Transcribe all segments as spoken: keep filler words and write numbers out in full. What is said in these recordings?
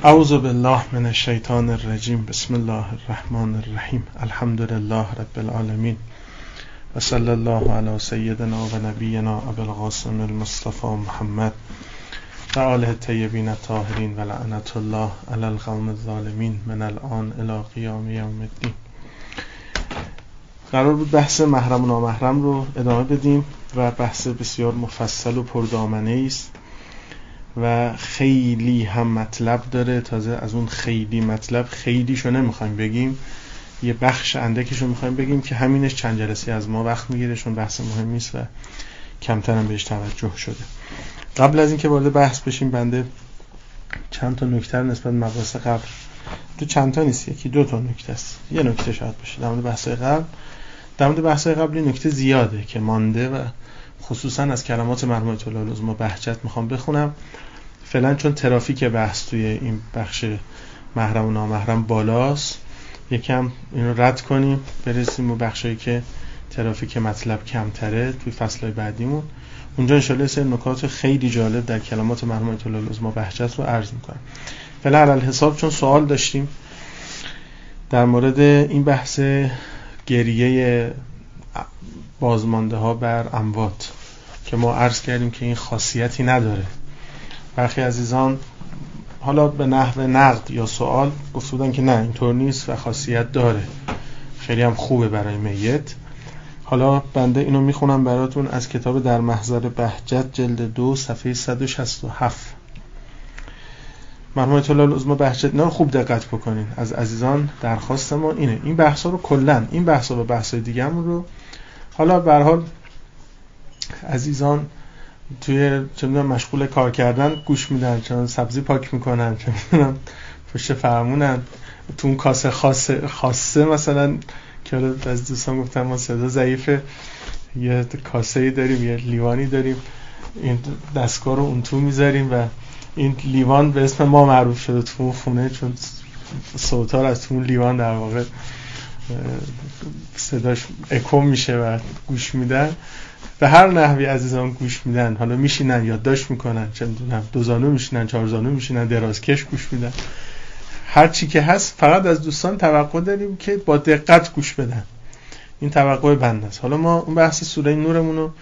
اعوذ بالله من الشیطان الرجیم. بسم الله الرحمن الرحیم. الحمد لله رب العالمین و صلی الله علی سیدنا و نبینا ابی القاسم المصطفى محمد و آله الطیبین الطاهرین و لعنت الله علی القوم الظالمین من الان الی قیام یوم الدین. قرار بود بحث محرم و نامحرم رو ادامه بدیم و بحث بسیار مفصل و پردامنه است و خیلی هم مطلب داره. تازه از اون خیلی مطلب خیلیشو نمیخوایم بگیم، یه بخش اندکشو میخوایم بگیم که همینش چند جلسه از ما وقت میگیره، چون بحث مهمی است و کمتر هم بهش توجه شده. قبل از اینکه وارد بحث بشیم بنده چند تا نکته نسبت مباحث قبل، تو چند تا نیست، یکی دو تا نکته است، یه نکته شاید باشه در مورد بحث قبل. در مورد بحث قبلی نکته زیاده که مانده و خصوصا از کلمات مرحوم آیت الله العظمی بهجت میخوام بخونم فعلا، چون ترافیک بحث توی این بخش محرم و نامحرم بالاست. یکم اینو رد کنیم برسیم به بخشایی که ترافیک مطلب کمتره توی فصلهای بعدیمون. اونجا انشالله سه نکات خیلی جالب در کلمات مرحوم آیت الله العظمی بهجت رو عرض میکنم. فعلا علی الحساب چون سوال داشتیم در مورد این بحث گریه بازمانده ها بر اموات که ما عرض کردیم که این خاصیتی نداره. برخی عزیزان حالا به نحو نقد یا سوال گفته بودن که نه اینطور نیست و خاصیت داره، خیلی هم خوبه برای میت. حالا بنده اینو میخونم براتون از کتاب در محضر بهجت جلد دو صفحه صد و شصت و هفت. مرحوم آیت الله العظمی بهجت، اینا رو خوب دقت بکنین. از عزیزان درخواست ما اینه این بحثا رو کلا این بحثا و بحثای دیگه‌مون رو حالا به هر حال عزیزان توی چه میدونم مشغول کار کردن گوش میدن، چون سبزی پاک میکنن، چه میدونم پشت فرمونن، تو اون کاسه خاصه خاصه مثلا که از دوستان گفتم ما صدا ضعیفه، یه کاسه‌ای داریم یه لیوانی داریم، این دستگاه رو اون تو میذاریم و این لیوان به اسم ما معروف شده تو اون خونه، چون صوت‌ها از تو اون لیوان در واقع صداش اکو میشه و گوش میدن. به هر نحوی عزیزان گوش میدن، حالا میشینن یادداشت میکنن، چه میدونم دو زانو میشینن، چهار زانو میشینن، درازکش گوش میدن، هر چی که هست. فقط از دوستان توقع داریم که با دقت گوش بدن، این توقع بنده است. حالا ما اون بحث سوره نورمون رو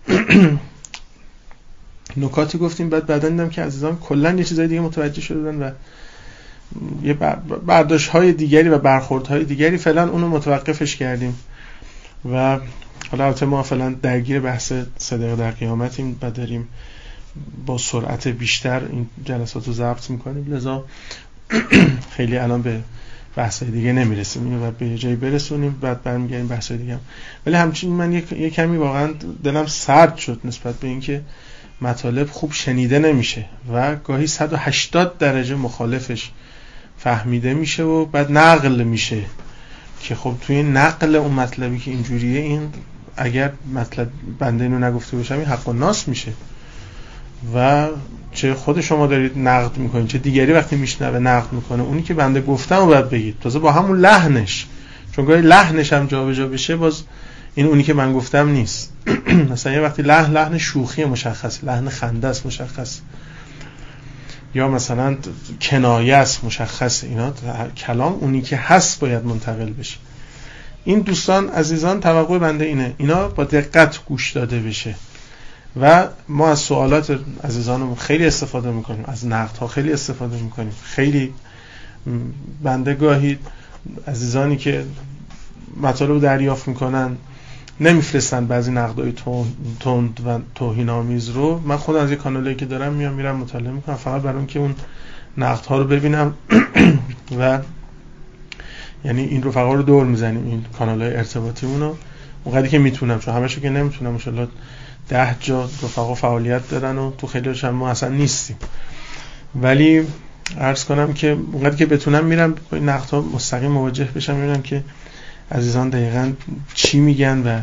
نکاتی گفتیم، بعد بعدا دیدم که عزیزان کلا یه چیزای دیگه متوجه شدن و یه برداشت‌های دیگری و برخوردهای دیگری فعلا اونو متوقفش کردیم و حالا البته ما فعلا درگیر بحث صدق در قیامتیم و داریم با سرعت بیشتر این جلسات رو ضبط میکنیم، لذا خیلی الان به بحثای دیگه نمیرسیم، اینو باید به جایی برسونیم بعد برمیگردیم بحثای دیگه هم. ولی همچنین من یک یک کمی واقعا دلم سرد شد نسبت به اینکه مطالب خوب شنیده نمیشه و گاهی صد و هشتاد درجه مخالفش فهمیده میشه و بعد نقل میشه که خب توی نقل اون مطلبی که اینجوریه، این اگر مطلب بنده اینو نگفته باشم این حق و ناس میشه و چه خود شما دارید نقد میکنید چه دیگری وقتی میشنوه نقد میکنه، اونی که بنده گفتم رو باید بگید، تازه با همون لحنش، چون گاهی لحنش هم جا به جا بشه باز این اونی که من گفتم نیست. مثلا یه وقتی لحن لحن شوخی مشخص، لحن خنده است مشخص، یا مثلا کنایه است مشخص، اینا کلام اونی که هست باید منتقل بشه. این دوستان عزیزان توقع بنده اینه اینا با دقت گوش داده بشه و ما از سوالات عزیزانمون خیلی استفاده میکنیم، از نقدها خیلی استفاده میکنیم. خیلی بنده گاهی عزیزانی که مطالب دریافت میکنن نمیفرستن بعضی نقدای تند و توهین‌آمیز رو، من خودم از یک کانالی که دارم میام میرم مطالعه میکنم فقط برای اینکه اون نقدها رو ببینم و یعنی این رفقا رو دور میزنیم، این کانال‌های ارتباطیمون رو اونقدری که میتونم، چون همه‌شو که نمیتونم، ان شاءالله ده جا رفقا فعالیت دارن و تو خیلی‌هاش هم ما اصلا نیستیم، ولی عرض کنم که اونقدری که بتونم میرم با این نقدها مستقیم مواجه بشم، ببینم که عزیزان دقیقاً چی میگن و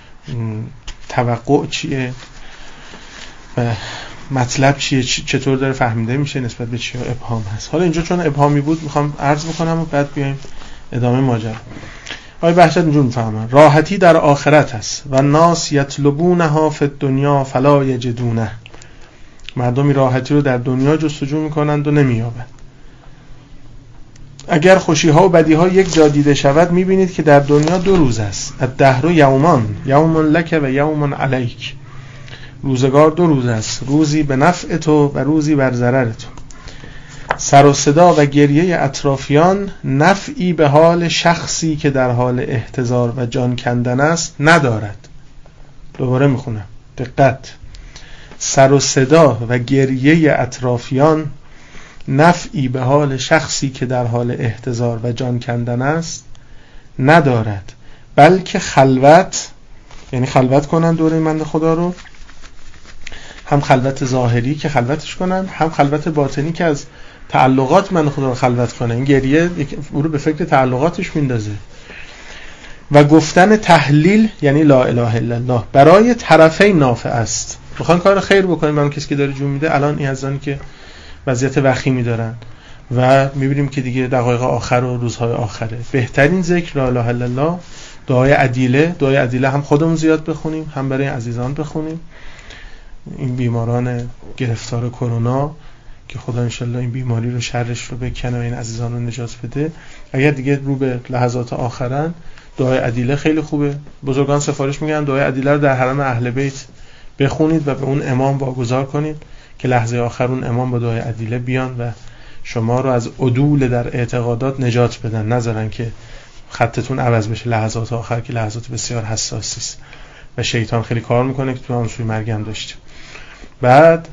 توقع چیه و مطلب چیه، چطور داره فهمیده میشه، نسبت به چی ابهام هست. حالا اینجا چون ابهامی بود میخوام عرض بکنم و بعد بیایم ادامه ماجرا. آیه بهجت اینجور میفهمن راحتی در آخرت هست و ناس یطلبونها فی الدنیا فلا یجدونه، مردمی راحتی رو در دنیا جستجو میکنند و نمییابند. اگر خوشی ها و بدی ها یک جا دیده شود میبینید که در دنیا دو روز است. الدهر یومان، یوم لک و یوم علیک. روزگار دو روز است، روزی به نفع تو و روزی بر ضرر تو. سر و صدا و گریه اطرافیان نفعی به حال شخصی که در حال احتضار و جان کندن است ندارد. دوباره میخونم، دقت. سر و صدا و گریه اطرافیان نفعی به حال شخصی که در حال احتضار و جان کندن است ندارد، بلکه خلوت، یعنی خلوت کنن دوره من خدا رو، هم خلوت ظاهری که خلوتش کنن، هم خلوت باطنی که از تعلقات من خدا رو خلوت کنه. این گریه او رو به فکر تعلقاتش میندازه. و گفتن تهلیل یعنی لا اله الا الله برای طرفین نافع است. میخوان کار خیر بکنیم برای کسی که داره جون میده. الان این ازانی که وضعیت وخیمی دارن و میبینیم که دیگه دقایق آخر و روزهای آخره، بهترین ذکر لا اله الا الله، دعای عدیله. دعای عدیله هم خودمون زیاد بخونیم، هم برای عزیزان بخونیم. این بیماران گرفتار کرونا که خدا انشالله این بیماری رو شرش رو بکنه و این عزیزان رو نجات بده. اگر دیگه رو به لحظات آخرن، دعای عدیله خیلی خوبه. بزرگان سفارش میگن دعای عدیله رو در حرم اهل بیت بخونید و به اون امام واگذار کنید که لحظه آخر اون امام با دعای عدیله بیان و شما رو از عدول در اعتقادات نجات بدن، نذارن که خطتون عوض بشه لحظات آخر که لحظات بسیار حساسی است و شیطان خیلی کار میکنه که تو هم سوی مرگ هم داشتیم. بعد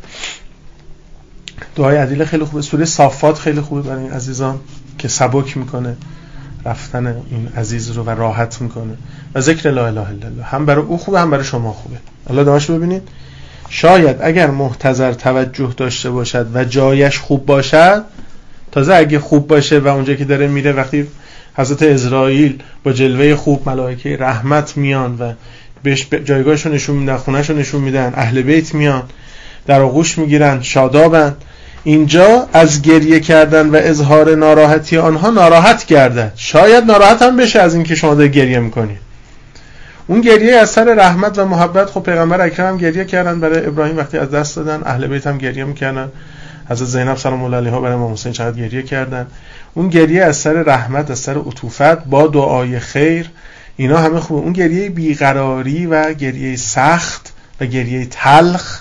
دعای عدیله خیلی خوبه. سوره صافات خیلی خوبه برای این عزیزان که سبک میکنه رفتن این عزیز رو و راحت میکنه. و ذکر لا اله الا الله هم برای او خوبه هم برای شما خوبه. الله داشت ببینید، شاید اگر محتضر توجه داشته باشد و جایش خوب باشد، تازه اگه خوب باشه و اونجا که داره میره وقتی حضرت اسرائیل با جلوه خوب ملائکه رحمت میان و بهش جایگاهشو نشون میدن، خونهشو نشون میدن، اهل بیت میان در آغوش میگیرن، شادابن، اینجا از گریه کردن و اظهار ناراحتی آنها ناراحت گردد. شاید ناراحت هم بشه از اینکه شما دارید گریه میکنید. اون گریه از سر رحمت و محبت. خب پیغمبر اکرم هم گریه کردن برای ابراهیم وقتی از دست دادن، اهل بیت هم گریه میکردن، حضرت زینب سلام الله علیها برای امام حسین چقدر گریه کردن. اون گریه از سر رحمت، از سر عطوفت با دعای خیر، اینا همه خوبه. اون گریه بیقراری و گریه سخت و گریه تلخ،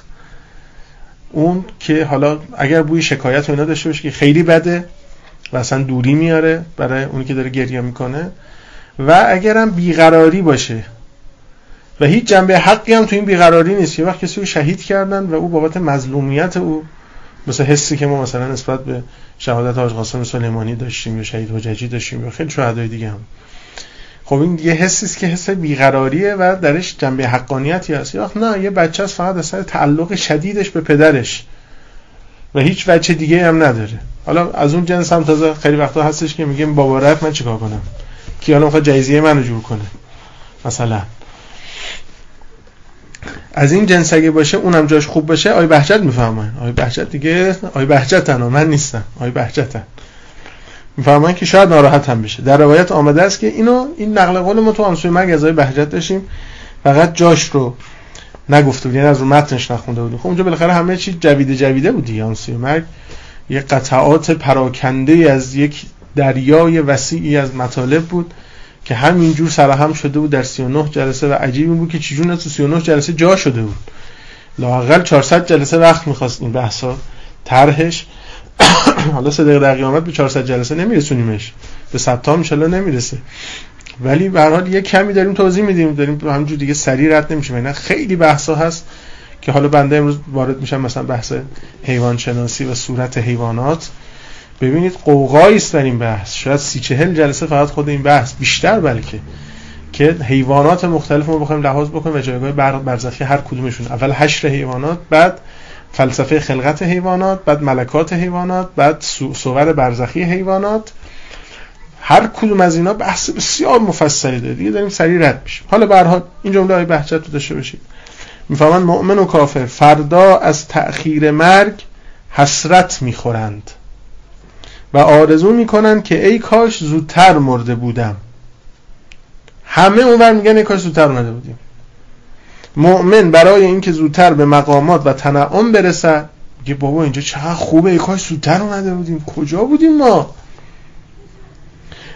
اون که حالا اگر بوی شکایت و اینا داشته باشه که خیلی بده و اصلا دوری میاره برای اونی که داره گریه میکنه، و اگرم بیقراری باشه و هیچ جنبه حقی هم تو این بیقراری نیست. یه وقت کسی رو شهید کردن و او بابت مظلومیت او، مثل حسی که ما مثلا نسبت به شهادت حاج قاسم سلیمانی داشتیم یا شهید حججی داشتیم یا خیلی شهدای دیگه هم، خب این یه حسی است که حس بیقراریه و درش جنبه حقانیتی هست. یا نه، یه بچه است فقط از سر تعلق شدیدش به پدرش و هیچ بچه دیگه هم نداره. حالا از اون جنس هم تازه خیلی وقتا هستش که میگیم بابا رفت من چیکار کنم، کی حالا میخواد جایزیه منو جور کنه مثلا. از این جنس اگه باشه اونم جاش خوب باشه، آی بهجت میفهمن. آی بهجت دیگه آی بهجتن، من نیستم، آی بهجتن میفهمن که شاید ناراحت هم بشه. در روایت آمده است که اینو این نقل قول ما تو آنسوی مرگ از آی بهجت داشتیم، فقط جاش رو نگفته بود، یعنی از رو متنش نخونده بود. خب اونجا بالاخره همه چی جویده جویده بود دیگه. آنسوی مرگ یه قطعات پراکنده از یک دریای وسیعی از مطالب بود که همینجور سرهم شده بود در سی و نه جلسه و عجیب بود که چجور تو سی و نه جلسه جا شده بود. لااقل چهارصد جلسه وقت می‌خواست این بحثا طرحش. حالا صدق در قیامت به چهارصد جلسه نمیرسونیمش، به صد تا ان شاءالله نمیرسه، ولی به هر حال یه کمی داریم توضیح میدیم، داریم همینجور دیگه سریع رد نمیشه. اینا خیلی بحثا هست که حالا بنده امروز وارد میشم، مثلا بحث حیوان شناسی و صورت حیوانات. ببینید قوقایی است در این بحث، شاید سی چهل جلسه فقط خود این بحث، بیشتر بلکه، که حیوانات مختلف ما بخوایم لحاظ بکنیم و جایگاه برزخی هر کدومشون. اول حشر حیوانات، بعد فلسفه خلقت حیوانات، بعد ملکات حیوانات، بعد صور برزخی حیوانات. هر کدوم از اینا بحث بسیار مفصلی داره دیگه، داریم سریع رد میشیم. حالا به هر حال این جمله های بهجت رو داشته باشید. میفهمن مؤمن و کافر فردا از تأخیر مرگ حسرت میخورند و آرزو میکنن که ای کاش زودتر مرده بودم. همه اونور میگن ای کاش زودتر مرده بودیم. مؤمن برای اینکه زودتر به مقامات و تنعم برسه میگه بابا اینجا چقدر خوبه، ای کاش زودتر اومده بودیم، کجا بودیم ما؟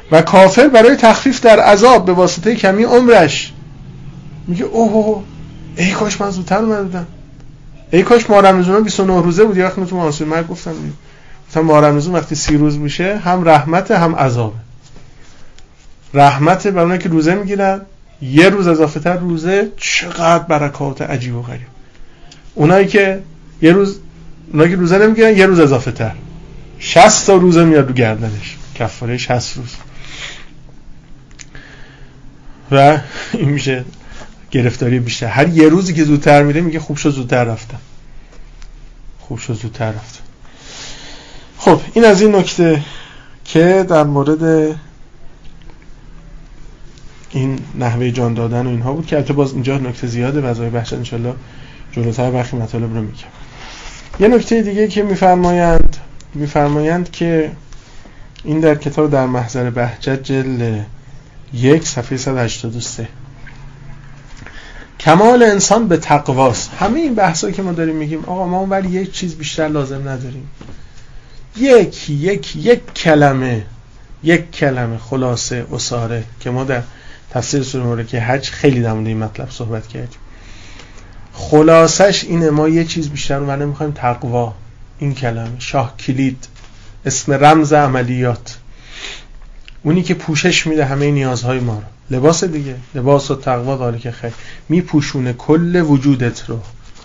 و کافر برای تخفیف در عذاب به واسطه کمی عمرش میگه اوه ای کاش من زودتر اومده بودم، ای کاش ماه رمضان بیست و نه روزه بود. یه وقت تو مناسب مرگ گفتم مثلا ماه رمضان وقتی سی روز میشه هم رحمت هم عذاب. رحمت برای اونایی که روزه میگیرن، یه روز اضافه تر روزه چقدر برکات عجیب و غریب. اونایی که یه روز اونایی که روزه نمیگیرن یه روز اضافه تر، شصت تا روزه میاد رو گردنش، کفاره شصت روز. و این میشه گرفتاری بیشتر. هر یه روزی که زودتر میره میگه خوب شد زودتر رفتم، خوب شد زودتر رفتم. خب این از این نکته که در مورد این نحوه جان دادن و اینها بود که البته باز اینجا نکته زیاده، وظایف بحث ان شاء الله جلوتر برخی مطالب رو میگم. یه نکته دیگه که میفرمایند میفرمایند که این در کتاب در محضر بهجت جلد یک صفحه صد و هشتاد و سه، کمال انسان به تقواست. همه این بحثایی که ما داریم میگیم آقا ما اون ولی یک چیز بیشتر لازم نداریم، یک یک یک کلمه یک کلمه خلاصه اساره که ما در تفسیر سوره مبارکه حج خیلی در مورد این مطلب صحبت کردیم. خلاصش اینه ما یه چیز بیشتر رو نمیخوایم، تقوا. این کلمه شاه کلید، اسم رمز عملیات، اونی که پوشش میده همه نیازهای ما رو. لباس دیگه، لباس و تقوا داره که خیلی میپوشونه کل وجودت رو،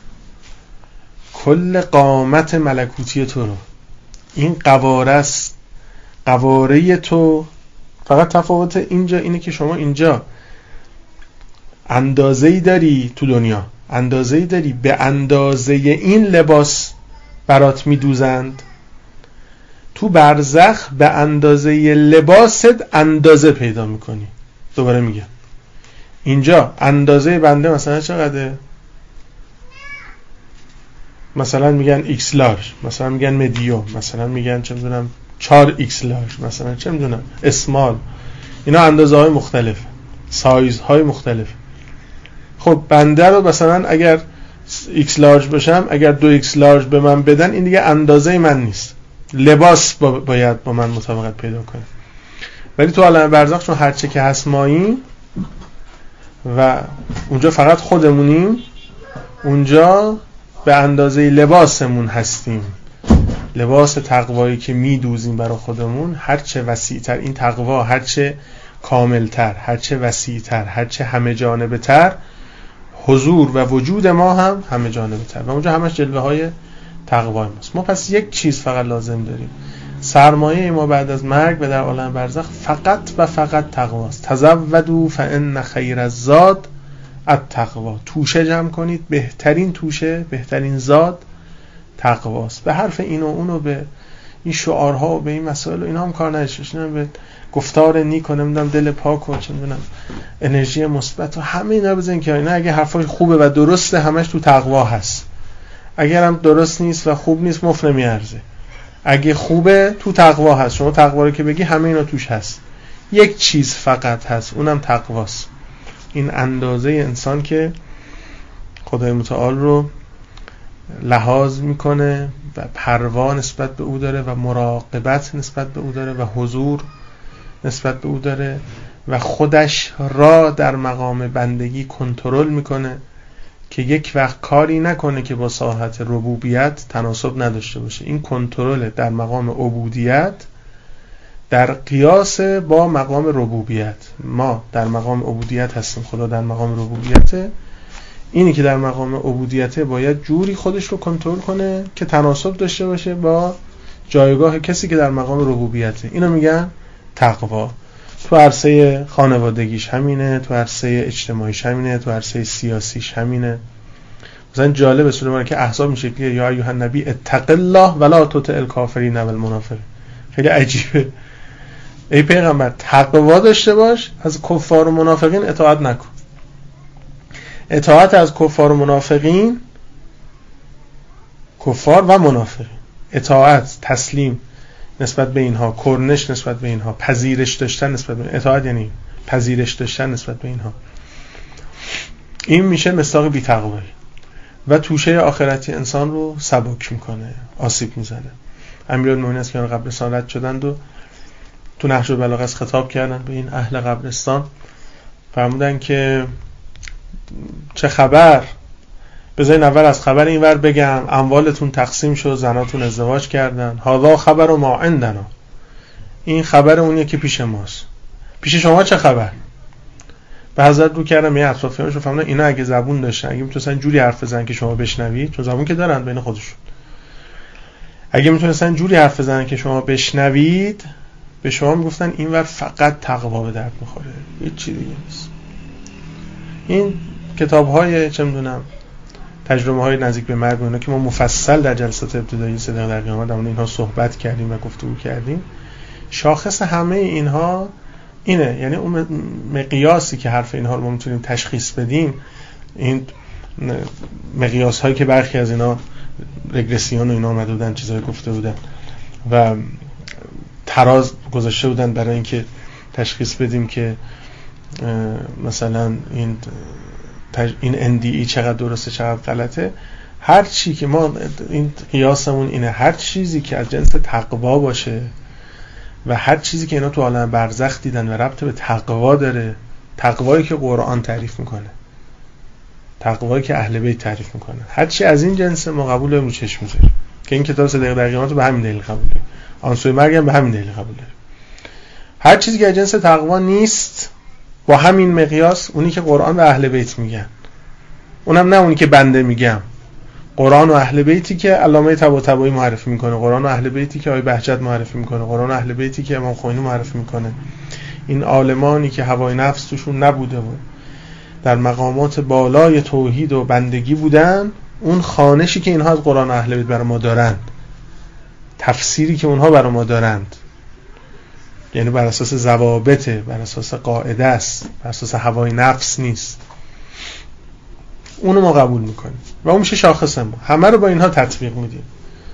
کل قامت ملکوتی تو رو. این قواره است، قواره تو. فقط تفاوت اینجا اینه که شما اینجا اندازه‌ای داری تو دنیا، اندازه‌ای داری به اندازه این لباس برات میدوزند. تو برزخ به اندازه لباست اندازه پیدا میکنی. دوباره میگم اینجا اندازه بنده مثلا چقدره؟ مثلا میگن ایکس لارج، مثلا میگن مدیوم، مثلا میگن چه میدونم چهار ایکس لارج، مثلا چه میدونم اسمال. اینا اندازه های مختلف، سایز های مختلف. خب بنده رو مثلا اگر ایکس لارج باشم، اگر دو ایکس لارج به من بدن، این دیگه اندازه من نیست، لباس با باید با من مطابقت پیدا کنه. ولی تو عالم برزخ چون هرچه که هست ماییم و اونجا فقط خودمونیم، اونجا به اندازه لباسمون هستیم. لباس تقوایی که میدوزیم برای خودمون هرچه وسیع‌تر، این تقوا هرچه کاملتر، هرچه وسیع‌تر، هرچه همه جانبه تر، حضور و وجود ما هم همه جانبه تر و اونجا همش جلوه های تقوای ماست. ما پس یک چیز فقط لازم داریم، سرمایه ما بعد از مرگ و در عالم برزخ فقط و فقط تقواست. تزودوا فان خیر الزاد التقوا. توشه جمع کنید، بهترین توشه، بهترین زاد تقواست. به حرف این و اون و به این شعارها و به این مسائل و اینا هم کار نشوش، نه به گفتار نیک و نمیدونم دل پاک و چه میدونم انرژی مثبت و همه اینا بزنین که اینا اگه حرفای خوبه و درسته همش تو تقوا هست. اگر هم درست نیست و خوب نیست مفت نمیارزه. اگه خوبه تو تقوا هست. شما تقوا رو که بگی همه اینا توش هست. یک چیز فقط هست، اونم تقواست. این اندازه انسان که خدای متعال رو لحاظ میکنه و پروا نسبت به او داره و مراقبت نسبت به او داره و حضور نسبت به او داره و خودش را در مقام بندگی کنترل میکنه که یک وقت کاری نکنه که با ساحت ربوبیت تناسب نداشته باشه. این کنترل در مقام عبودیت در قیاس با مقام ربوبیت. ما در مقام عبودیت هستیم، خدا در مقام ربوبیته. اینی که در مقام عبودیته باید جوری خودش رو کنترل کنه که تناسب داشته باشه با جایگاه کسی که در مقام ربوبیته. اینو میگن تقوا. تو عرصه خانوادگیش همینه، تو عرصه اجتماعیش همینه، تو عرصه سیاسیش همینه. مثلا جالب سوره مبارکه احزاب میشه که یا ایها النبی اتق الله ولا تطع الکافرین والمنافقین. خیلی عجیبه. ای پیغمبر تقوا داشته باش، از کفار و منافقین اطاعت نکن. اطاعت از کفار و منافقین، کفار و منافقین، اطاعت، تسلیم نسبت به اینها، کرنش نسبت به اینها، پذیرش داشتن نسبت به اینها. اطاعت یعنی پذیرش داشتن نسبت به اینها. این میشه مصداق بی‌تقوایی و توشه آخرتی انسان رو سبک میکنه، آسیب میزنه. امیرالمومنین از که قبل رسالت شدند و تو نهج البلاغه خطاب کردن به این اهل قبرستان، فرمودن که چه خبر، بذارین اول از خبر این ور بگم، اموالتون تقسیم شد، زناتون ازدواج کردن، هذا خبر ما عندنا، این خبر اونیه که پیش ماست، پیش شما چه خبر؟ به حضرت رو کردم یه اطرافیانشون، فهمیدن اینا اگه زبون داشتن، اگه میتونستن جوری حرف بزنن که شما بشنوید، چون زبون که دارن بین خودشون، اگه میتونستن جوری حرف بزنن که شما بشنوید، به شما میگفتن اینور فقط تقوا به درد میخوره، هیچ چیز دیگه نیست. این کتاب‌های چه میدونم تجربه‌های نزدیک به مرگ اینا که ما مفصل در جلسات ابتدایی سه دقیقه در قیامت در مورد اینها صحبت کردیم و گفتگو کردیم، شاخص همه اینها اینه، یعنی اون مقیاسی که حرف اینها رو ما میتونیم تشخیص بدیم، این مقیاس هایی که برخی از اینا رگرسیون و اینا آمده بودن، چیزایی گفته بودن و تراز گذاشته بودن برای اینکه تشخیص بدیم که مثلا این تج... این ان دی ای چقدر درسته چقدر غلطه. هر چی که ما این قیاسمون اینه، هر چیزی که از جنس تقوا باشه و هر چیزی که اینا تو عالم برزخ دیدن و ربط به تقوا داره، تقوایی که قرآن تعریف میکنه، تقوایی که اهل بیت تعریف میکنه، هر چی از این جنس ما قبول رو چشم میذاریم که این کتاب سه دقیقه در قیامت رو به همین دلیل قبول داریم، آن سوی مرگ هم به همین دلیل قبول داریم. هر چیزی که از جنس تقوا نیست با همین مقیاس، اونی که قرآن و اهل بیت میگن، اونم نه اونی که بنده میگم، قرآن و اهل بیتی که علامه طباطبایی معرفی میکنه، قرآن و اهل بیتی که آقای بهجت معرفی میکنه، قرآن و اهل بیتی که امام خمینی معرفی میکنه، این عالمانی که هوای نفس توشون نبوده و در مقامات بالای توحید و بندگی بودن، اون خوانشی که اینها از قرآن و اهل بیت برای ما دارند، تفسیری که اونها برای ما دارند، یعنی بر اساس ضوابطه، بر اساس قاعده است، بر اساس هوای نفس نیست، اونو ما قبول میکنیم و اون میشه شاخص ما، همه رو با اینها تطبیق میدیم.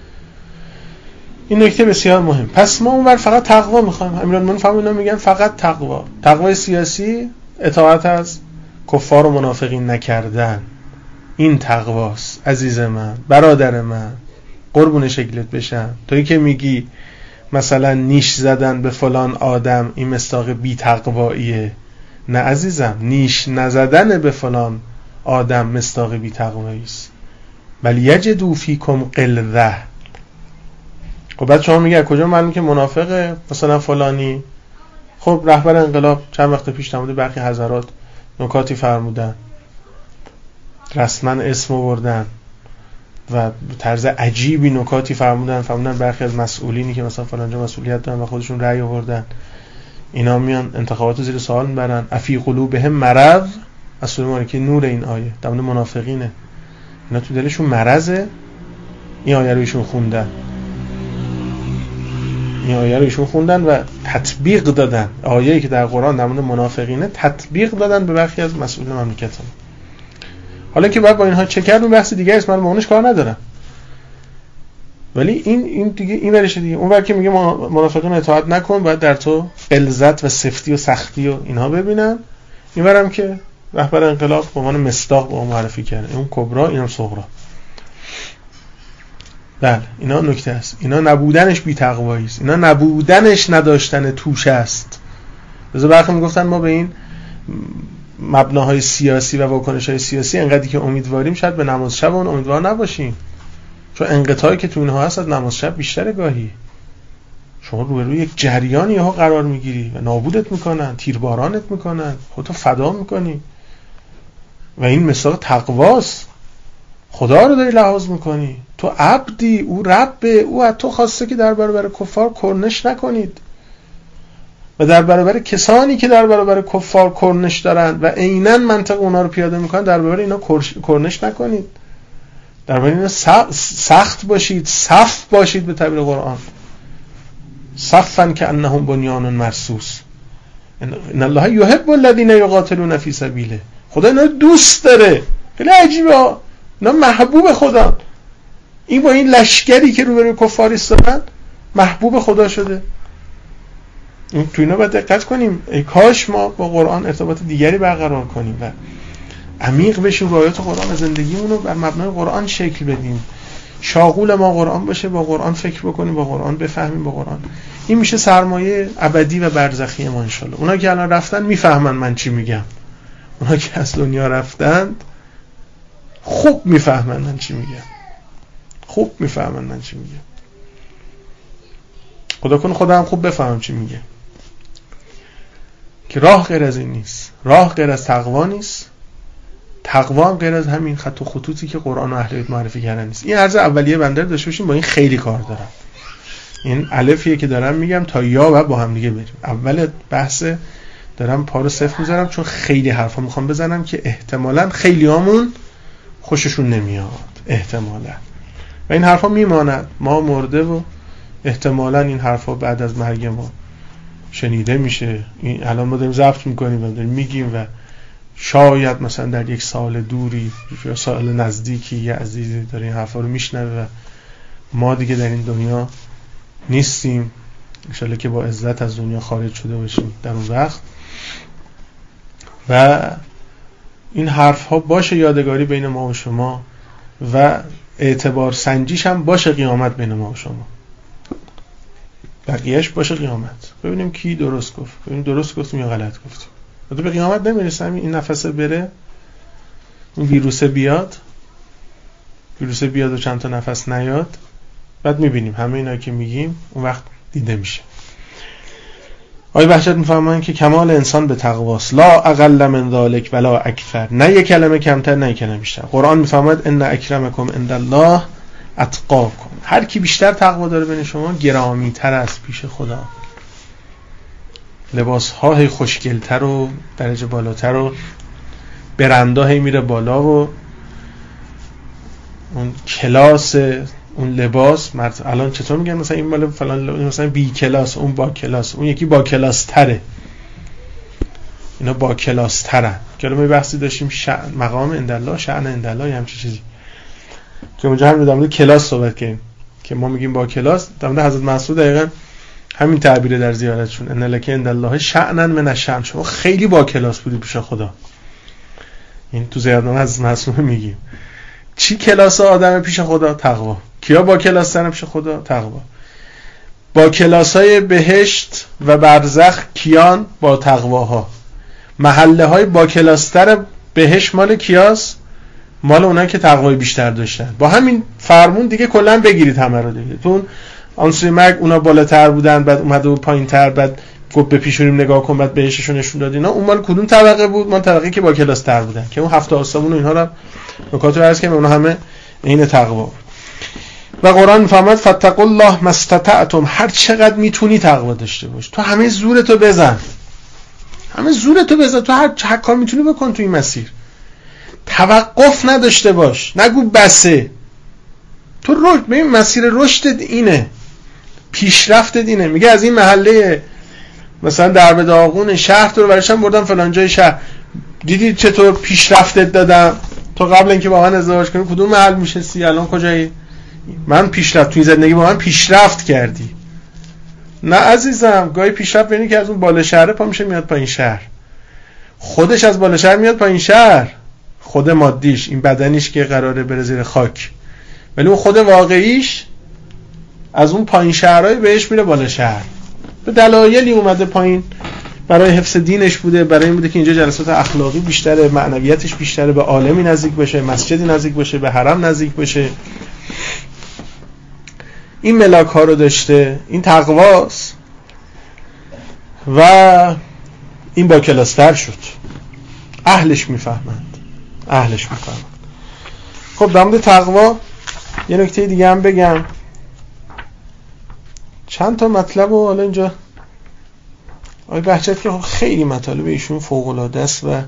این نکته بسیار مهم. پس ما اونور فقط تقوا میخوایم. امیران من فهم اینا میگن فقط تقوا، تقوای سیاسی، اطاعت از کفار و منافقین نکردن، این تقواست. عزیز من، برادر من، قربون شکلت بشم. تویی که میگی مثلا نیش زدن به فلان آدم این مصداق بی تقواییه، نه عزیزم، نیش نزدن به فلان آدم مصداق بی تقوایی است. بل یجدوا فیکم غلظه. خب بعد شما میگه کجا معلوم که منافقه مثلا فلانی؟ خب رهبر انقلاب چند وقت پیش نموده برخی حضرات نکاتی فرمودن، رسما اسم آوردن و طرز عجیبی نکاتی فرمودن فرمودن برخی از مسئولینی که مثلا فلانجا مسئولیت دارن و خودشون رأی آوردن، اینا میان انتخابات زیر سوال میبرن. افی قلوبهم مرض، از سوره مبارکه نور این آیه در مورد منافقینه، اینا تو دلشون مرضه. این آیه رو ایشون خوندن، این آیه رو ایشون خوندن و تطبیق دادن، آیه‌ای که در قرآن در مورد منافقینه تطبیق دادن به برخی از مسئولین مملکتمون. حالا که بعد با اینها چه کرد اون بحث دیگه است، من با اونش کار ندارم، ولی این این دیگه این ورشه دیگه. اون ور که میگه منافقین اطاعت نکن، باید در تو غلظت و سفتی و سختی و اینها ببینن. این ورم که رهبر انقلاب به عنوان مصداق به اون معرفی کرده، اون کبرا اینم صغرا. بله اینا نکته است، اینا نبودنش بی تقوایی است، اینا نبودنش نداشتن توش است. بذار برخی میگفتن ما به این مبناهای سیاسی و واکنش‌های سیاسی انقدری که امیدواریم شاید به نماز شب اون امیدوار نباشیم، چون انقطاعی که تو اینها هست از نماز شب بیشتره. گاهی شما روبروی یک جریانی ها قرار میگیری و نابودت میکنن، تیربارانت میکنن، خودتو فدا میکنی و این مثال تقواست. خدا رو داری لحاظ میکنی، تو عبدی، او ربه، او از تو خواسته که در برابر کفار کرنش نکنید و در برابر کسانی که در برابر کفار کرنش دارن و عیناً منطق اونا رو پیاده میکنن در برابر اینا کرنش نکنید، در برابر اینا سخت باشید، صف باشید. به تعبیر قرآن صفن که انهم بنیان مرصوص، ان الله یحب الذین یقاتلون فی سبیله. خدا اینا دوست داره. خیلی عجیبه، اینا محبوب خدا. این با این لشکری که روبروی کفار ایستادن محبوب خدا شده. این تو اینا باید دقت کنیم. ای کاش ما با قرآن ارتباط دیگری برقرار کنیم و عمیق بشیم، آیات قرآن زندگیمون رو بر مبنای قرآن شکل بدیم. شاغول ما قرآن باشه، با قرآن فکر بکنیم، با قرآن بفهمیم، با قرآن این میشه سرمایه ابدی و برزخی ما انشالله. اونا که الان رفتن میفهمن من چی میگم. اونا که از دنیا رفتند خوب میفهمن من چی میگم. خوب میفهمن من چی میگم. خدا کنه خودم خوب بفهمم چی میگه. که راه غیر از این نیست. راه غیر از تقوا نیست. تقوا هم غیر از همین خط و خطوطی که قرآن و اهل بیت معرفی کردن نیست. این عرض اولیه بنده داشته باشیم. با این خیلی کار دارم. این الفیه که دارم میگم تا یا و با هم دیگه بریم. اول بحث دارم پا رو صفر میذارم چون خیلی حرفا میخوام بزنم که احتمالاً خیلیامون خوششون نمیاد. احتمالاً. و این حرفا میماند. ما مرده و احتمالاً این حرفا بعد از مرگ ما شنیده میشه. این الان ما داریم ضبط میکنیم و داریم میگیم و شاید مثلا در یک سال دوری یا سال نزدیکی یه عزیزی داره این حرفا رو میشنوه و ما دیگه در این دنیا نیستیم. انشالله که با عزت از دنیا خارج شده باشیم در اون وقت. و این حرف ها باشه یادگاری بین ما و شما و اعتبار سنجیش هم باشه قیامت بین ما و شما. بقیهش باشه قیامت. ببینیم کی درست گفت. ببینیم درست گفتیم یا غلط گفتیم. وقتی به قیامت نمیرسیم این نفسه بره، این ویروسه بیاد، ویروسه بیاد و چند تا نفس نیاد، بعد میبینیم همه اینا که میگیم اون وقت دیده میشه. آیه بهجت میفهمن که کمال انسان به تقواست. لا اقل من ذلک ولا اکثر. نه یک کلمه کمتر نه یک کلمه بیشتر. قرآن میفهمد ان اکرمکم عند الله اتقاکم. هر کی بیشتر تقوا داره بین شما گرامی تر است پیش خدا. لباس های خوشگلتر و درجه بالاتر و برنده هی میره بالا و اون کلاس اون لباس مرد الان چطور میگن مثلا این مال فلان مثلا بی کلاس، اون با کلاس، اون یکی با کلاس تره، اینا با کلاس ترن. که ما بحثی داشتیم شأن مقام اندالله، شأن اندالله همین چیزی که اونجا هم در مورد کلاس صحبت کردیم که ما میگیم با کلاس. در مورد حضرت مسعود دقیقاً همین تعبیر در زیارتشون ان لک اندالله شأنا من الشأن. شما خیلی با کلاس بودی پیش خدا. این تو زیارتنامه از معصومه میگیم چی کلاس آدم پیش خدا؟ تقوا. کیا با کلاس ترن پیش خدا؟ تقوا. با کلاس‌های بهشت و برزخ کیان؟ با تقواها. محله های با کلاستر بهشت مال کیاس؟ مال اونایی که تقوای بیشتر داشتن. با همین فرمون دیگه کلا بگیرید همه رو دیگه. تو آنسوی مرگ اونا بالاتر بودن، بعد اومده بود پایین‌تر، بعد گفت به پیشونیم نگاه کن، بعد بهشتشون نشون داد. اینا اون مال کدوم طبقه بود؟ من طبقه‌ای که با کلاستر بودن که اون هفت آسمون و اینها رو نکات رو عرض کردم. اونا همه عین تقوا بود. و قرآن میفهمد فتقوا الله ما استطعتم. هر چقدر میتونی تقوا داشته باش. تو همه زورتو بزن. همه زورتو بزن. تو هر هر کار میتونی بکن تو این مسیر. توقف نداشته باش. نگو بسه. تو رشد، ببین مسیر رشدت اینه. پیشرفتت اینه. میگه از این محله مثلا درب داغون شهر تو رو برشم بردم فلان جای شهر. دیدی چطور پیشرفتت دادم؟ تو قبل اینکه با من ازدواج کنی کدوم محل میشستی؟ الان کجایی؟ من پیشرفت توی زندگی با من پیشرفت کردی. نه عزیزم، گاهی پیشرفت ببینی که از اون بالا شهر پا میشه میاد پایین شهر. خودش از بالا شهر میاد پایین شهر. خود مادیش، این بدنیش که قراره بره زیر خاک. ولی اون خود واقعیش از اون پایین شهرهای بهش میره بالا شهر. به دلایلی اومده پایین. برای حفظ دینش بوده، برای این بوده که اینجا جلسات اخلاقی بیشتره، معنویتش بیشتره، به عالمی نزدیک بشه، مسجدی نزدیک بشه، به حرم نزدیک بشه. این ملاک ها رو داشته. این تقواست و این با کلاستر شد. اهلش میفهمند. اهلش میفهمند. خب در مورد تقوا یه نکته دیگه هم بگم. چند تا مطلب رو حالا اینجا آقای بهجت که خیلی مطالب ایشون فوق‌العاده است و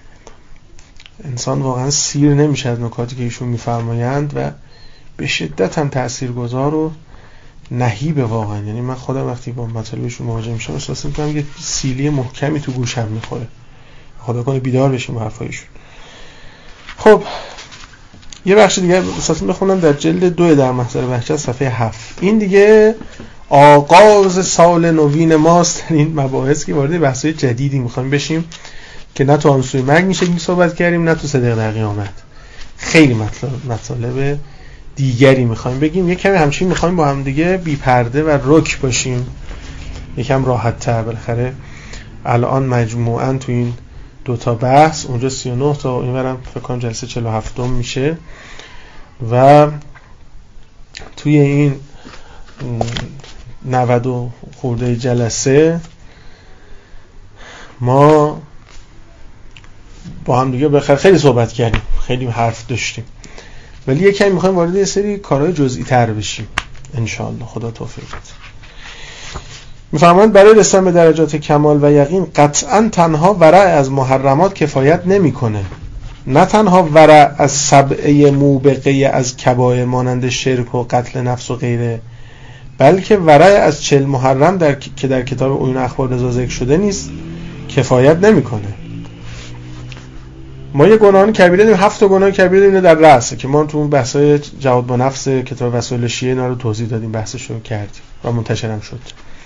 انسان واقعا سیر نمیشه از نکاتی که ایشون میفرمایند و به شدت هم تاثیرگذار و نهیب واقعا. یعنی من خودم وقتی با مطالبشون مواجه میشم احساس میکنم یه سیلی محکمی تو گوشم میخوره. خدا کنه بیدار بشیم با حرفایشون. خب یه بخش دیگه احساس میخونم در جلد دو در محضر بهجت صفحه هفت. این دیگه آغاز سال نوین ماست. این مباحث که وارد بحث‌های جدیدی میخوایم بشیم که نه تو آنسوی مرگ میشه که صحبت کردیم، نه تو صدق در قیامت. خیلی مطلب مطالب دیگری میخوایم بگیم. یه کمی همچین میخوایم با هم دیگه بی پرده و رک باشیم یکم راحت تر. بالاخره الان مجموعاً تو این دوتا بحث اونجا سی و نه تا این برم فکر کنم جلسه چهل و هفت میشه و توی این نود و خورده جلسه ما با هم دیگه بخیر خیلی صحبت کردیم، خیلی حرف داشتیم، ولی یکم میخوایم وارد یه سری کارهای جزئی تر بشیم انشاءالله، خدا توفیق بده. میفرمایند برای رسیدن به درجات کمال و یقین قطعاً تنها ورع از محرمات کفایت نمیکنه، نه تنها ورع از سبعه موبقه از کبائر مانند شرک و قتل نفس و غیره، بلکه ورع از چل محرم در که در کتاب عیون اخبار رضا ذکر شده نیست کفایت نمیکنه. ما یه گناه کبیره داریم، هفت تا گناه کبیره داریم در رأسه که ما تو اون بحث‌های جهاد با نفس کتاب وسایل شیعه اینا رو توضیح دادیم، بحثش رو کردیم و منتشرم شد.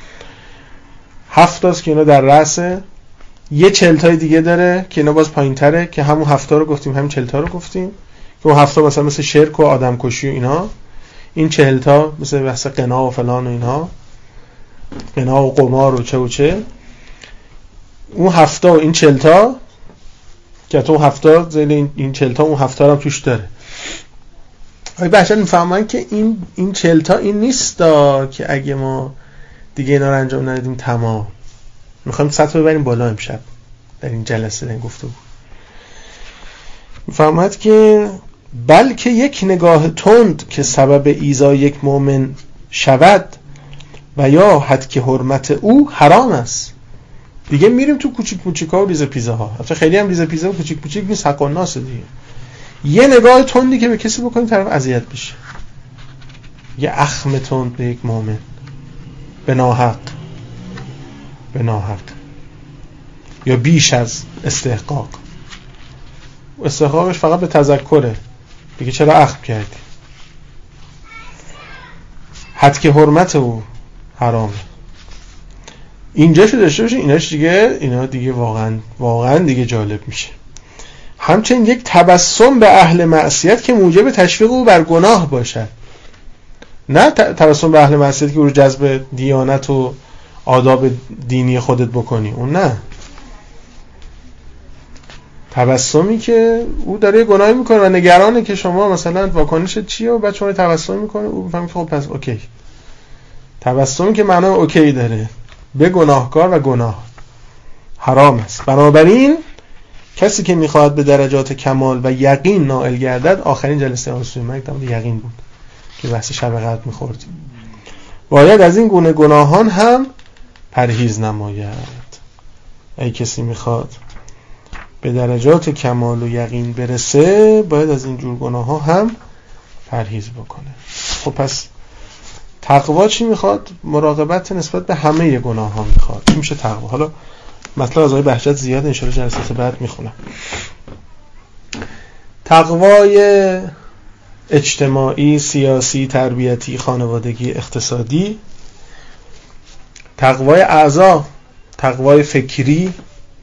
هفت تاست که اینا در رأسه، یه چهل تای دیگه داره که اینا باز پایین‌تره که همون هفت تا رو گفتیم، همین چهل تا رو گفتیم که اون هفت تا مثلا مثل شرک و آدمکشی و اینا، این چهل تا مثل بحث قنا و فلان و اینا، قنا و قمار و چه و چه. اون هفت تا و این چهل تا که تو هفت تا زیر این چهل تا اون هفت تا هم توش داره. آقای بحشت میفهمن که این این چهل تا این نیست دا که اگه ما دیگه اینا رو انجام ندادیم تمام. میخوایم سطح رو ببریم بالا امشب در این جلسه در این گفتگو. میفهمد که بلکه یک نگاه تند که سبب ایذای یک مؤمن شود و یا حد که حرمت او حرام است. دیگه میریم تو کوچیک کوچیکا و ریز پیزاها، البته خیلی هم ریز پیزا و کوچیک کوچیک نیست، حق الناس دیگه. یه نگاه تندی که به کسی بکنیم طرف اذیت بشه، یه اخم تند به یک مؤمن به ناحق به ناحق یا بیش از استحقاق، استحقاقش فقط به تذکره دیگه، چرا اخم کردی؟ حد که حرمت او حرامه. اینجا شو داشته باشه، ایناش دیگه اینا دیگه واقعا واقعا دیگه جالب میشه. همچنین یک تبسم به اهل معصیت که موجب تشویق او بر گناه باشد، نه تبسم به اهل معصیت که او رو جذب دیانت و آداب دینی خودت بکنی، اون نه. تبسمی که او داره گناهی میکنه و نگرانه که شما مثلا واکنشت چیه و بعد شما تبسم میکنه، او میفهمه که خب پس اوکی. تبسمی که معنای اوکی داره به گناهکار و گناه حرام است. بنابراین کسی که میخواد به درجات کمال و یقین نائل گردد، آخرین جلسه اصول مک در یقین بود که بحث شب قدر میخوردیم، باید از این گونه گناهان هم پرهیز نماید. ای کسی میخواد به درجات کمال و یقین برسه باید از این جور گناه ها هم پرهیز بکنه. خب پس تقوا چی میخواد؟ مراقبت نسبت به همه گناه ها میخواد. چی میشه تقوا؟ حالا مطلب از آقای بهجت زیاد، انشاءالله جلسات بعد میخونم. تقوای اجتماعی، سیاسی، تربیتی، خانوادگی، اقتصادی، تقوای اعضا، تقوای فکری،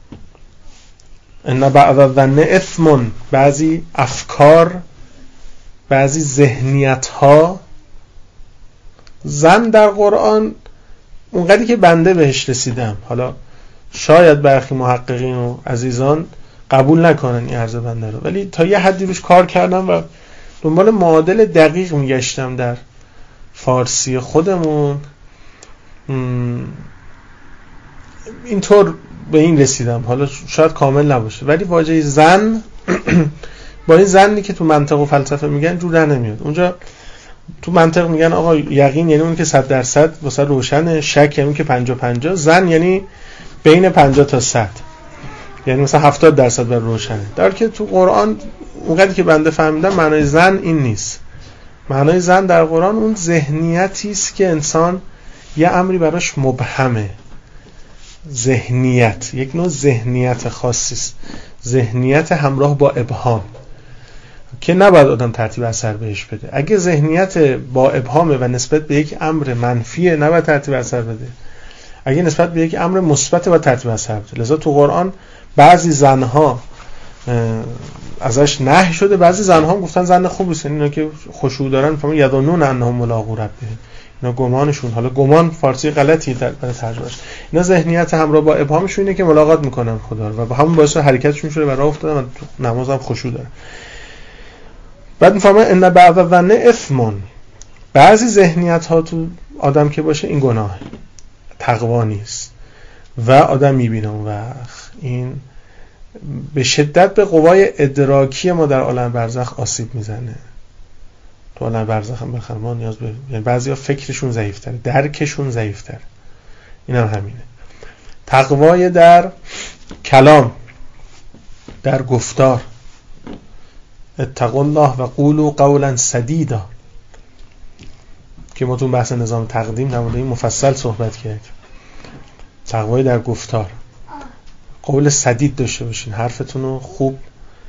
ان بعض الظن اثم، بعضی افکار، بعضی ذهنیت ها. زن در قرآن اونقدری که بنده بهش رسیدم، حالا شاید برخی محققین و عزیزان قبول نکنن این عرض بنده رو، ولی تا یه حدی روش کار کردم و دنبال معادل دقیق میگشتم در فارسی خودمون، اینطور به این رسیدم. حالا شاید کامل نباشه، ولی واژه زن با این زنی که تو منطق و فلسفه میگن جور در نمیاد. اونجا تو منطق میگن آقا یقین یعنی اون که صد درصد واسه روشنه، شک یعنی اون که پنجاه پنجاه، زن یعنی بین پنجاه تا صد، یعنی مثلا هفتاد درصد بر روشنه. در که تو قرآن اونقدر که بنده فهمیدم معنای زن این نیست. معنای زن در قرآن اون ذهنیتی است که انسان یه امری براش مبهمه. ذهنیت یک نوع ذهنیت خاصی است، ذهنیت همراه با ابهام که نباید آدم ترتیب اثر بهش بده. اگه ذهنیت با ابهامه و نسبت به یک امر منفیه نباید ترتیب اثر بده، اگه نسبت به یک امر مثبت باید ترتیب اثر بده. لذا تو قرآن بعضی زنها ازش نهی شده، بعضی زنها هم گفتن زن خوبی است، اینا که خشوع دارن فهمون یدونون انهم ملاقو ربهم، اینا گمانشون، حالا گمان فارسی غلطی در ترجمهش، اینا ذهنیت همراه با ابهامشون اینه که ملاقات میکنن خدا رو و با همون باعث حرکتشون شده و راه افتادن و نمازم خشوع داره. بعد میفهمه ان بعض الظن اثم، بعضی ذهنیت ها تو آدم که باشه این گناه، تقوا نیست و آدم میبینه اون وقت این به شدت به قوای ادراکی ما در عالم برزخ آسیب میزنه. تو عالم برزخ هم بخیر ما نیاز به، یعنی بعضیا فکرشون ضعیف‌تره، درکشون ضعیف‌تره، اینم هم همینه. تقوای در کلام، در گفتار، اتقوا الله و قولوا قولا سدیدا که ما تو بحث نظام تقدیم در مورد این مفصل صحبت کردیم. تقوای در گفتار، قول سدید داشته باشین، حرفتون رو خوب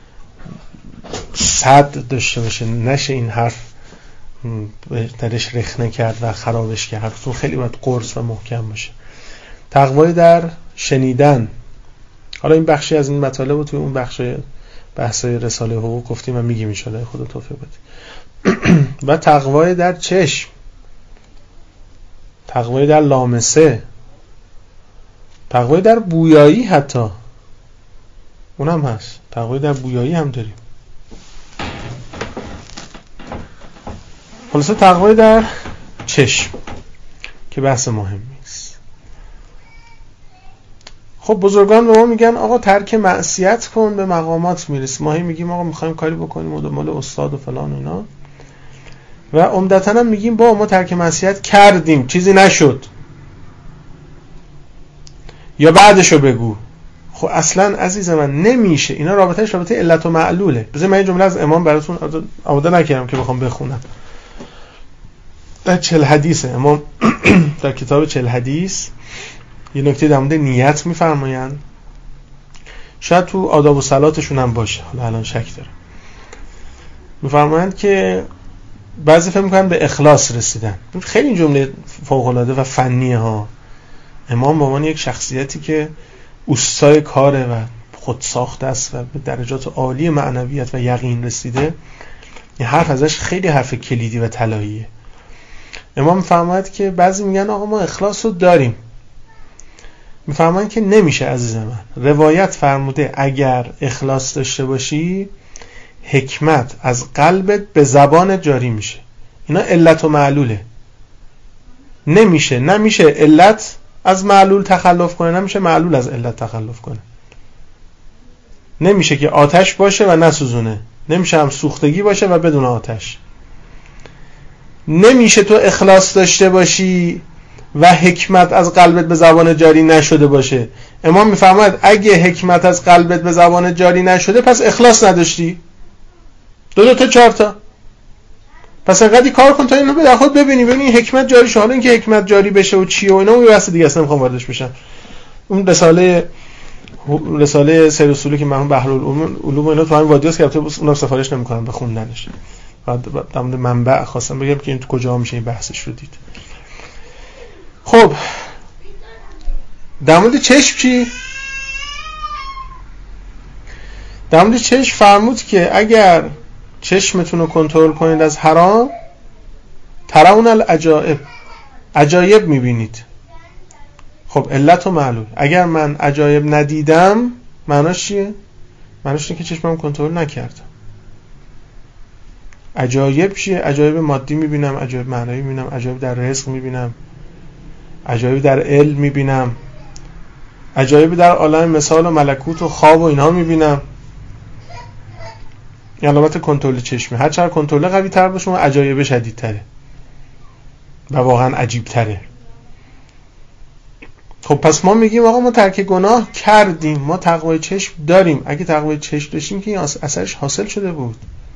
صد داشته باشین، نشه این حرف درش رخنه کرد و خرابش کرد، حرفتون خیلی باید قرص و محکم باشه. تقوای در شنیدن، حالا این بخشی از این مطالب رو توی اون بخش بحثای رساله حقوق گفتیم و میگیم ان شاء الله خدا توفیق بده. و تقوای در چشم، تقوای در لامسه، تقوای در بویایی، حتی اونم هست، تقوای در بویایی هم داریم. خلاصه تقوای در چشم که بحث مهمی است. خب بزرگان به ما میگن آقا ترک معصیت کن به مقامات میرسی. ما هی میگیم آقا میخوایم کاری بکنیم و مال استاد و فلان و اینا، و عمدتاً هم میگیم با ما ترک معصیت کردیم چیزی نشد، یا بعدشو بگو. خب اصلا عزیز من نمیشه، اینا رابطهش رابطه علت و معلوله. بذار من این جمله از امام براتون آماده نکردم که بخوام بخونم. در چهل حدیث امام در کتاب چهل حدیث یه نکته در مورد نیت میفرمایند، شاید تو آداب و صلاتشون هم باشه، حالا الان شک دارم. میفرمایند که بعضی فکر میکنن به اخلاص رسیدن. خیلی این جمله فوق العاده و فنیه ها. امام به عنوان یک شخصیتی که اوستای کاره و خود ساخته است و به درجات عالی معنویت و یقین رسیده، این حرف ازش خیلی حرف کلیدی و طلاییه. امام میفرماید که بعضی میگن آقا ما اخلاص رو داریم، میفرماید که نمیشه عزیز من. روایت فرموده اگر اخلاص داشته باشی حکمت از قلبت به زبان جاری میشه. اینا علت و معلوله. نمیشه نمیشه علت از معلول تخلف کنه، نمیشه معلول از علت تخلف کنه. نمیشه که آتش باشه و نسوزونه، نمیشه هم سوختگی باشه و بدون آتش. نمیشه تو اخلاص داشته باشی و حکمت از قلبت به زبان جاری نشده باشه. امام میفرماید اگه حکمت از قلبت به زبان جاری نشده پس اخلاص نداشتی. دو دو تا چهار تا. پس انقدر کار کن تا اینو به خود ببینی، ببینی حکمت جاری شه. حالا اینکه حکمت جاری بشه و چیه و اینا اون بحث دیگه اصلا نمیخوام واردش بشم. اون رساله رساله سیر اصولی که مرحوم بحرالعلوم علوم اینا تو همین وادیاست که البته اونم سفارش نمیکنم بخوندنش. بعد در مورد منبع خواستم بگم که این تو کجا میشه این بحثش رو دید. خب در مورد چشم چی؟ در مورد چشم فرمود که اگر چشمتون رو کنترل کنید از حرام ترون العجائب، عجایب میبینید. خب علت و معلول. اگر من عجایب ندیدم معناش چیه؟ معناش اینه که چشمم کنترل نکردم. عجایب چیه؟ عجایب مادی میبینم، عجایب معنوی میبینم، عجایب در رزق میبینم، عجایب در علم میبینم، عجایب در عالم مثال و ملکوت و خواب و اینها میبینم. این علامت کنترل چشمه. هر چقدر کنترل قوی تر باشه عجایب شدید تره و واقعا عجیب تره. خب پس ما میگیم آقا ما ترک گناه کردیم، ما تقوای چشم داریم. اگه تقوای چشم داشتیم که این اثرش حاصل شده بود.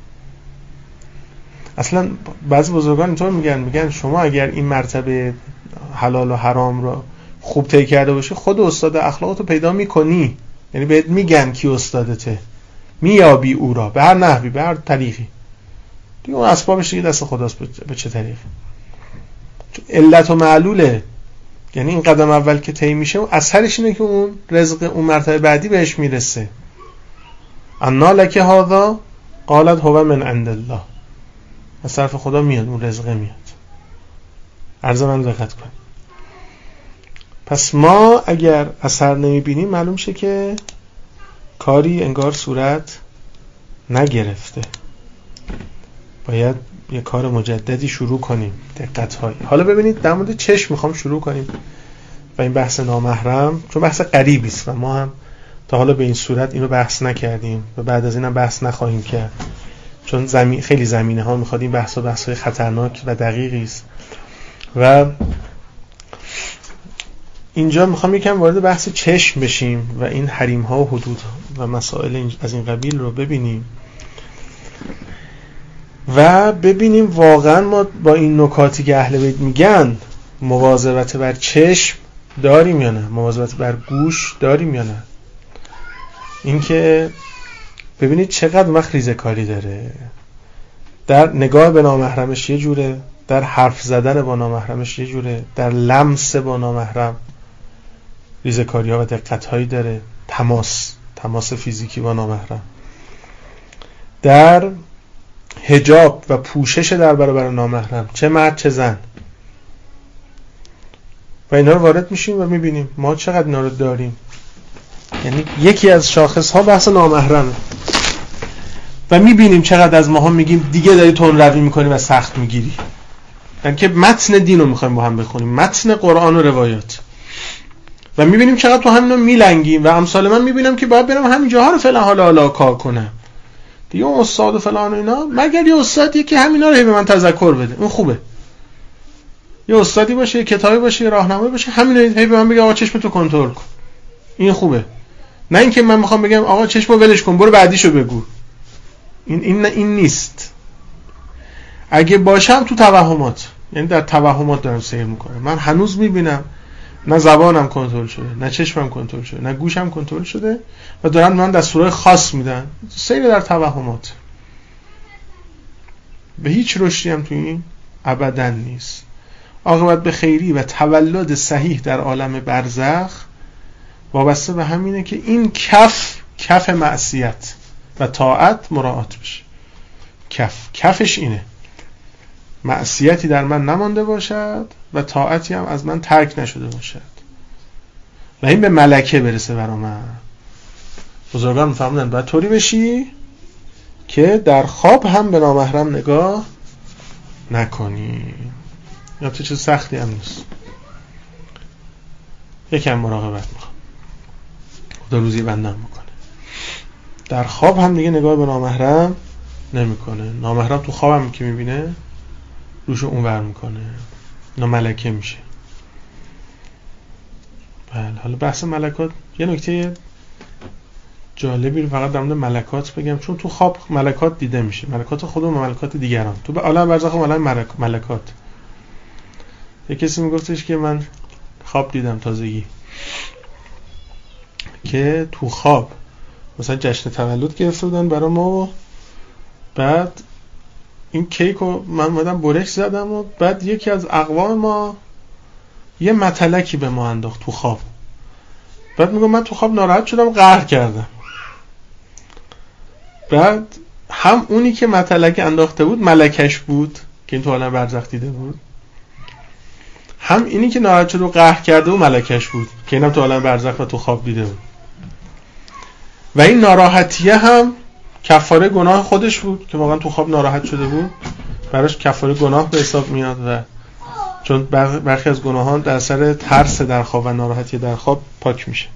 اصلا بعضی بزرگان اینطور میگن، میگن شما اگر این مرتبه حلال و حرام رو خوب طی کرده باشی خود استاد اخلاقتو پیدا میکنی. یعنی بهت میگن کی استادته، میابی او را به هر نحوی، به هر طریقی. دیگه اون اسبابش دیگه دست خداست به چه طریقی. علت و معلوله. یعنی این قدم اول که طی میشه و اثرش اینه که اون رزق اون مرتبه بعدی بهش میرسه. انا لک هذا قالت هو من عند الله، از طرف خدا میاد، اون رزقه میاد. عرض من دقت کن. پس ما اگر اثر نمیبینیم معلوم شه که کاری انگار صورت نگرفته، باید یه کار مجددی شروع کنیم. دقت های حالا ببینید در مورد چشم میخوام شروع کنیم و این بحث نامحرم، چون بحث غریبی است و ما هم تا حالا به این صورت اینو بحث نکردیم و بعد از اینم بحث نخواهیم کرد، چون زمین خیلی زمینه ها میخواد این بحث و بحث های خطرناک و دقیقی است. و اینجا میخوام یکم وارد بحث چشم بشیم و این حریم ها و حدود و مسائل از این قبیل رو ببینیم و ببینیم واقعا ما با این نکاتی که اهل بیت میگن مواظبت بر چشم داریم یا نه، مواظبت بر گوش داریم یا نه. اینکه ببینید چقدر وقت ریزه‌کاری داره. در نگاه به نامحرمش یه جوره، در حرف زدن با نامحرمش یه جوره، در لمس با نامحرم ریزه‌کاری‌ها و دقت‌هایی داره، تماس تماس فیزیکی با نامحرم، در حجاب و پوشش در برابر نامحرم، چه مرد چه زن. و اینا رو وارد میشیم و میبینیم ما چقدر اینا رو داریم. یعنی یکی از شاخص‌ها بحث نامحرمه و میبینیم چقدر از ماها میگیم دیگه داری تون روی میکنی و سخت میگیری. یعنی که متن دین رو میخوایم با هم بخونیم، متن قرآن و روایات، و میبینیم چقدر تو همینا میلنگیم. و امثال من میبینم که باید برم همین جاها رو فعلا حالا حالا کار کنم دیگه، اون استاد و فلان و اینا، مگر یه استادی که همینا رو به من تذکر بده، اون خوبه. یه استادی باشه، یه کتابی باشه، یه راهنمایی باشه، همینا هی به من بگه آقا چشمتو کنترل کن، این خوبه. نه اینکه من میخوام بگم آقا چشمو ولش کن برو بعدیشو بگو. این این این نیست. اگه باشم تو توهمات، یعنی در توهمات دارم سیر میکنم. من هنوز میبینم نه زبانم کنترل شده، نه چشمم کنترل شده، نه گوشم کنترل شده و دارن من دستورای خاص میدن. سیر در توهمات. به هیچ رشدی هم تو این ابداً نیست. عاقبت به خیری و تولد صحیح در عالم برزخ وابسته به همینه که این کف کف معصیت و طاعت مراعات بشه. کف کفش اینه، معصیتی در من نمانده باشد و طاعتی هم از من ترک نشده باشد و این به ملکه برسه برا من. بزرگان میفهمدن باید طوری بشی که در خواب هم به نامحرم نگاه نکنی. یا تو چیز سختی هم نیست، یکم مراقبت میخوام خدا روزی بندم بکنه. در خواب هم دیگه نگاه به نامحرم نمیکنه. نامحرم تو خوابم که میبینه روشو اونور میکنه، اینا ملکه میشه. بله حالا بحث ملکات یه نکته جالبی رو فقط در مورد ملکات بگم، چون تو خواب ملکات دیده میشه، ملکات خودمون و ملکات دیگران. تو به عالم برزخ عالم ملک... ملکات. یه کسی میگفتش که من خواب دیدم تازگی که تو خواب مثلا جشن تولد گرفته بودن برای ما، بعد این کیک رو من اومدم برش زدم و بعد یکی از اقوام ما یه متلکی به ما انداخت تو خواب. بعد میگم من تو خواب ناراحت شدم، قهر کردم. بعد هم اونی که متلک انداخته بود ملکش بود که این تو عالم برزخ دیده بود، هم اینی که ناراحت شد و قهر کرده و ملکش بود که اینم تو عالم برزخ و تو خواب دیده بود. و این ناراحتیه هم کفاره گناه خودش بود که واقعا تو خواب ناراحت شده بود، براش کفاره گناه به حساب میاد و چون برخی از گناهان در اثر ترس در خواب و ناراحتی در خواب پاک میشه.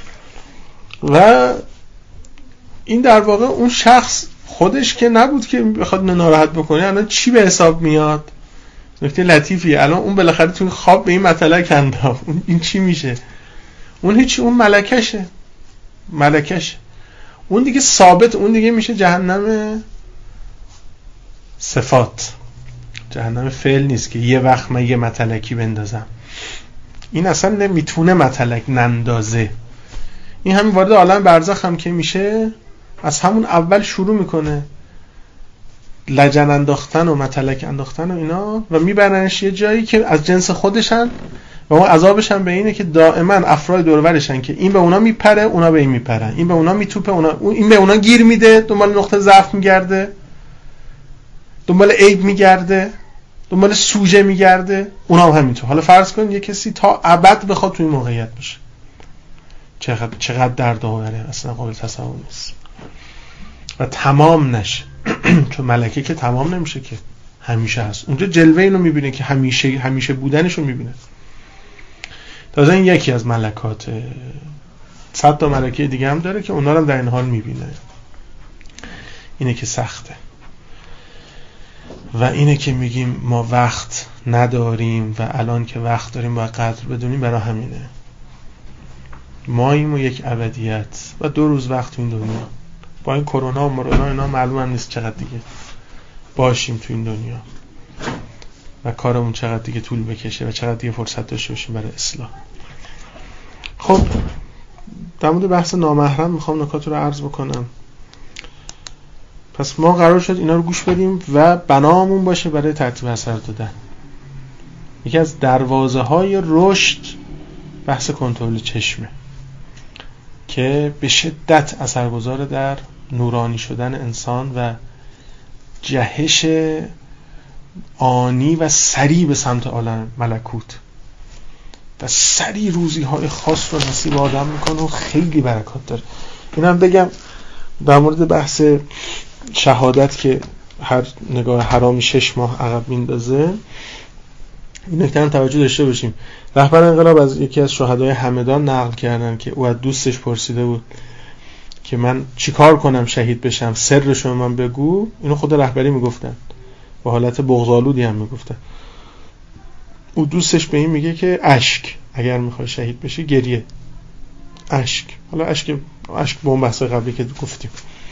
و این در واقع اون شخص خودش که نبود که بخواد ناراحت بکنه، الان چی به حساب میاد؟ نکته لطیفیه. الان اون بالاخره تو خواب به این مطلق انداخت، این چی میشه؟ اون هیچی، اون ملکشه ملکشه اون دیگه ثابت، اون دیگه میشه جهنم صفات، جهنم فعل نیست که یه وقت من یه متلکی بندازم. این اصلا نمیتونه متلک نندازه. این همین وارد عالم برزخ هم که میشه از همون اول شروع میکنه لجن انداختن و متلک انداختن و اینا و میبرنش یه جایی که از جنس خودشن و اون عذابش هم به اینه که دائما افراد دور و برشن که این به اونا میپره اونا به این میپرن، این به اونا میتوپه اونا این به اونا گیر میده، دنبال نقطه ضعف میگرده، دنبال عیب میگرده، دنبال سوژه میگرده، اونها هم همینطور. حالا فرض کن یه کسی تا ابد بخواد توی این موقعیت باشه، چقدر چقدر درد آوره، اصلا قابل تصور نیست و تمام نشه. چون ملکه که تمام نمیشه که، همیشه هست. اونجا جلوه اینو میبینه که همیشه همیشه بودنشو میبینه. تازه این یکی از ملکات، صد تا ملکه دیگه هم داره که اونا رو در این حال میبینه. اینه که سخته و اینه که میگیم ما وقت نداریم و الان که وقت داریم باید قدر بدونیم. برای همینه ماییم و یک ابدیت و دو روز وقت تو این دنیا. با این کرونا و مرونا اینا معلوم هم نیست چقدر دیگه باشیم تو این دنیا و کارمون چقدر دیگه طول بکشه و چقدر دیگه فرصت داشته باشیم برای اصلاح. خب در مورد بحث نامحرم میخوام نکات رو عرض بکنم. پس ما قرار شد اینا رو گوش بدیم و بنامون باشه برای ترتیب اثر دادن. یکی از دروازه های رشد بحث کنترل چشمه که به شدت اثرگذار در نورانی شدن انسان و جهش آنی و سریع به سمت عالم ملکوت و سریع روزی های خاص رو نصیب آدم میکنه و خیلی برکات داره. اینم بگم در مورد بحث شهادت که هر نگاه حرامی شش ماه عقب میندازه، این نکته هم توجه داشته باشیم. رهبر انقلاب از یکی از شهدای همدان نقل کردن که او از دوستش پرسیده بود که من چیکار کنم شهید بشم، سرشو من بگو. اینو خود رهبری میگفتن، با حالت بغض‌آلودی هم میگفتن. او دوستش به این میگه که اشک، اگر میخوای شهید بشی گریه، اشک. حالا اشک اشک به اون بحث قبلی که گفتیم،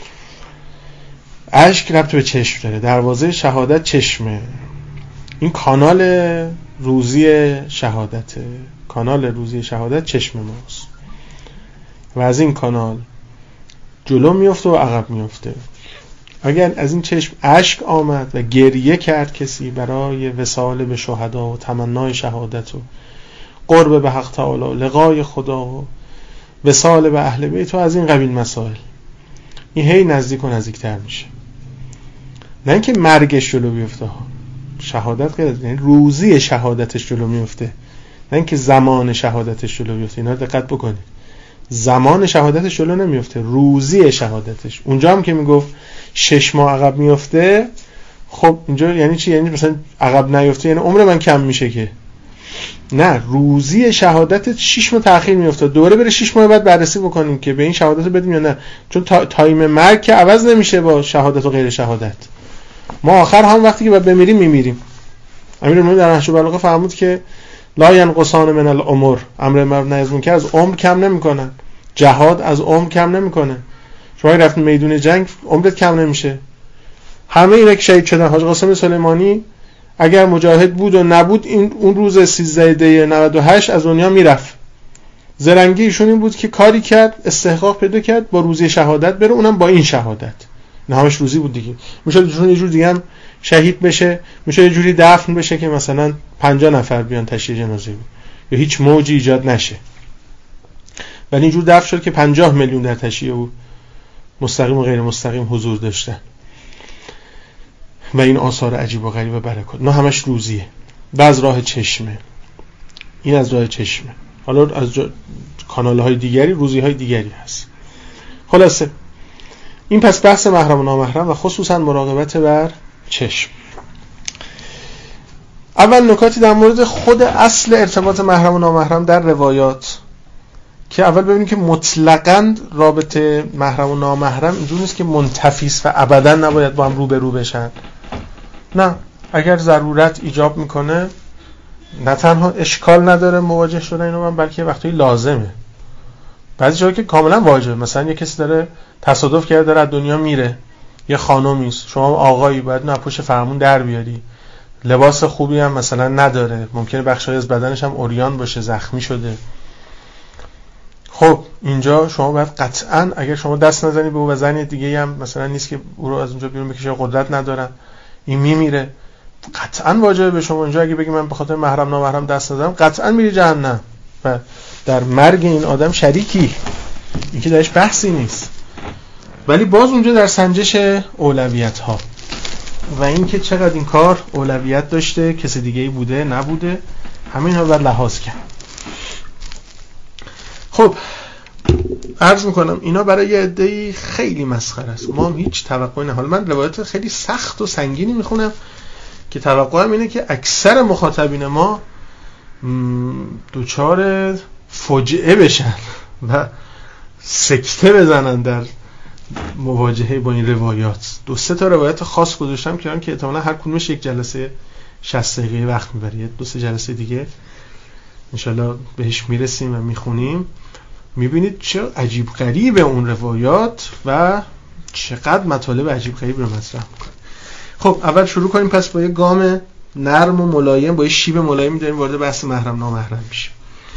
اشک ربط به چشم داره. دروازه شهادت چشمه. این کانال روزی شهادته، کانال روزی شهادت چشم ماست و از این کانال جلو میفته و عقب میفته. اگر از این چشم اشک آمد و گریه کرد کسی برای وصال به شهدا و تمنای شهادت و قرب به حق تعالی و لقای خدا و وصال به اهل بیت و از این قبیل مسائل، این هی نزدیک و نزدیکتر میشه. نه اینکه مرگش جلو بیفته، شهادت غیر، یعنی روزی شهادتش جلو میفته، نه اینکه زمان شهادتش جلو بیفته. اینا دقت بکنید، زمان شهادتش جلو نمیفته، روزی شهادتش. اونجا هم که میگفت شش ماه عقب میفته، خب اینجا یعنی چی؟ یعنی مثلا عقب نیفته یعنی عمر من کم میشه که نه، روزی شهادتت شش ماه تأخیر میفته. دوره بره شش ماه بعد بررسی بکنیم که به این شهادت رو بدیم یا نه، چون تا... تایم مرگ که عوض نمیشه با شهادت و غیر شهادت. ما آخر هم وقتی که باید بمیریم میمیریم. امیرالمومنین در نهج البلاغه فرمود که لا ینقصان من العمر، امر معروف نهی از منکر از عمر کم نمیکنن، جهاد از عمر کم نمیکنه. شما رفتین میدون جنگ عمرت کم نمیشه. همه اینا که شهید شدن، حاج قاسم سلیمانی اگر مجاهد بود و نبود این اون روز سیزده دی نود و هشت از دنیا میرفت. زرنگی ایشون این بود که کاری کرد، استحقاق پیدا کرد با روزی شهادت بره، اونم با این شهادت. نه همش روزی بود دیگه. میشد ایشون یه جور دیگه هم شهید بشه، میشه یه جوری دفن بشه که مثلا پنجاه نفر بیان تشییع جنازه بود یا هیچ موجی ایجاد نشه. ولی اینجور دفن شد که پنجاه میلیون در تشییع او مستقیم و غیر مستقیم حضور داشتن و این آثار عجیب و غریب و برکات. نه همش روزیه و از راه چشمه. این از راه چشمه. حالا از جا... کانال‌های دیگری روزی‌های دیگری هست. خلاصه این پس بحث محرم و نامحرم و خصوصا مراقبت بر چشم. اول نکاتی در مورد خود اصل ارتباط محرم و نامحرم در روایات، که اول ببینیم که مطلقاً رابطه محرم و نامحرم اینجور نیست که منتفی است و ابداً نباید با هم رو به رو بشن. نه، اگر ضرورت ایجاب میکنه نه تنها اشکال نداره مواجه شدن اینو، من بلکه وقتی لازمه. بعضی جاها که کاملا واجبه، مثلا یه کسی داره تصادف کرده داره از دنیا میره، یه خانومی است، شما آقایی باید نه پشت فرمون در بیاری، لباس خوبی هم مثلا نداره، ممکنه بخشای از بدنش هم عریان باشه، زخمی شده. خب اینجا شما باید قطعاً اگر شما دست نزنی به او و زن دیگه هم مثلا نیست که او رو از اونجا بیرون بکشه، قدرت ندارن، این میمیره، قطعاً واجبه به شما اینجا اگه بگی من به خاطر محرم نامحرم دست نزدم قطعاً میری جهنم و در مرگ این آدم شریکی. این که درش بحثی نیست. ولی باز اونجا در سنجش اولویت ها و اینکه چقدر این کار اولویت داشته، کسی دیگه‌ای بوده نبوده، همین رو باید لحاظ کرد. خب عرض میکنم اینا برای یه عده‌ای خیلی مسخره است، ما هم هیچ توقعی نه. حالا من روایت خیلی سخت و سنگینی میخونم که توقعم اینه که اکثر مخاطبین ما دوچار فجعه بشن و سکته بزنن در مواجهه با این روایات. دو سه تا روایت خاص گذاشتم که که احتمالاً هر کدومش یک جلسه شصت دقیقه وقت میبره، دو سه جلسه دیگه انشالله بهش میرسیم و میخونیم. میبینید چه عجیب غریب اون روایات و چقدر مطالب عجیب غریب رو مطرح میکنه. خب اول شروع کنیم پس با یه گام نرم و ملایم، با یه شیب ملایم داریم وارد بحث محرم نامحرم میشیم.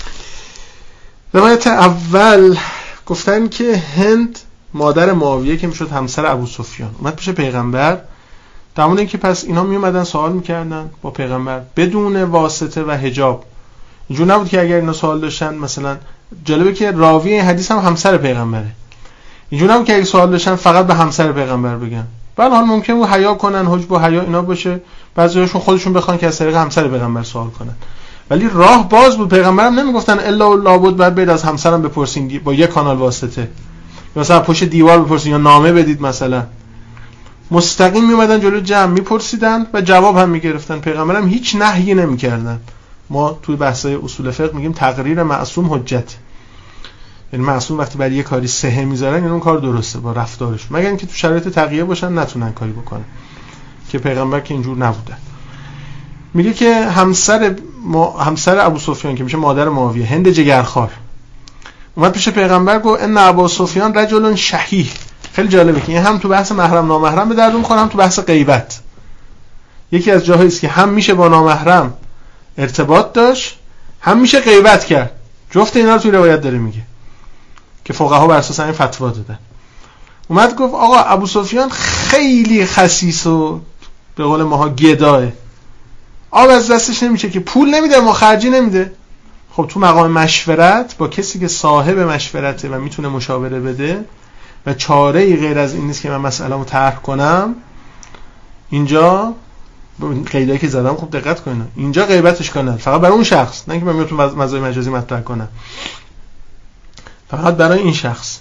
روایت اول گفتن که هند مادر معاویه که میشد همسر ابو سفیان اومد پیش پیغمبر، در مورد اینکه پس اینا میومدن سوال میکردن با پیغمبر بدون واسطه و حجاب. اینجور نبود که اگر اینا سوال داشتن، مثلا جالبه که راوی این حدیث هم همسر پیغمبره، اینجور نبود که اگه سوال داشتن فقط به همسر پیغمبر بگن. بله حال ممکن بود حیا کنن، حجب و حیا اینا باشه، بعضیاشون خودشون بخوان که از طریق همسر پیغمبر سوال کنن، ولی راه باز بود. پیغمبرم نمیگفتن الا و لابد بعد برید از همسرم بپرسین با یک کانال واسطه، مثلا پشت دیوار بپرسین یا نامه بدید، مثلا مستقیم میومدن جلوی جمع میپرسیدن و جواب هم میگرفتن. پیغمبرم هیچ نهی نمیکردن. ما توی بحث‌های اصول فقه میگیم تقریر معصوم حجت، یعنی معصوم وقتی برای یه کاری صحه میذارن یعنی اون کار درسته با رفتارش، مگر اینکه تو شرایط تقیه باشن نتونن کاری بکنن، که پیغمبر که اینجور نبودن. میگه که همسر ما... همسر ابو سفیان که میشه مادر معاویه، هند جگرخوار، اومد پیش پیغمبر گفت ان ابو سفیان رجل شحیح. خیلی جالبه که این هم تو بحث محرم نامحرم به درد میخوره، هم تو بحث غیبت. یکی از جاهایی است که هم میشه با نامحرم ارتباط داشت، هم میشه غیبت کرد. جفت اینا رو توی روایت داره میگه که فقها بر اساس این فتوا دادن. اومد گفت آقا ابو سفیان خیلی خسیس و به قول ماها گداه، آب از دستش نمیشه که پول نمیده، ما خرجی نمیده. خب تو مقام مشورت با کسی که صاحب مشورته و میتونه مشاوره بده و چاره ای غیر از این نیست که من مسئله رو طرح کنم، اینجا قیدایی که زدم خوب دقت کنید، اینجا غیبتش کنن فقط برای اون شخص، نه که من میتونم مزایای مجازی مطرح کنم، فقط برای این شخص.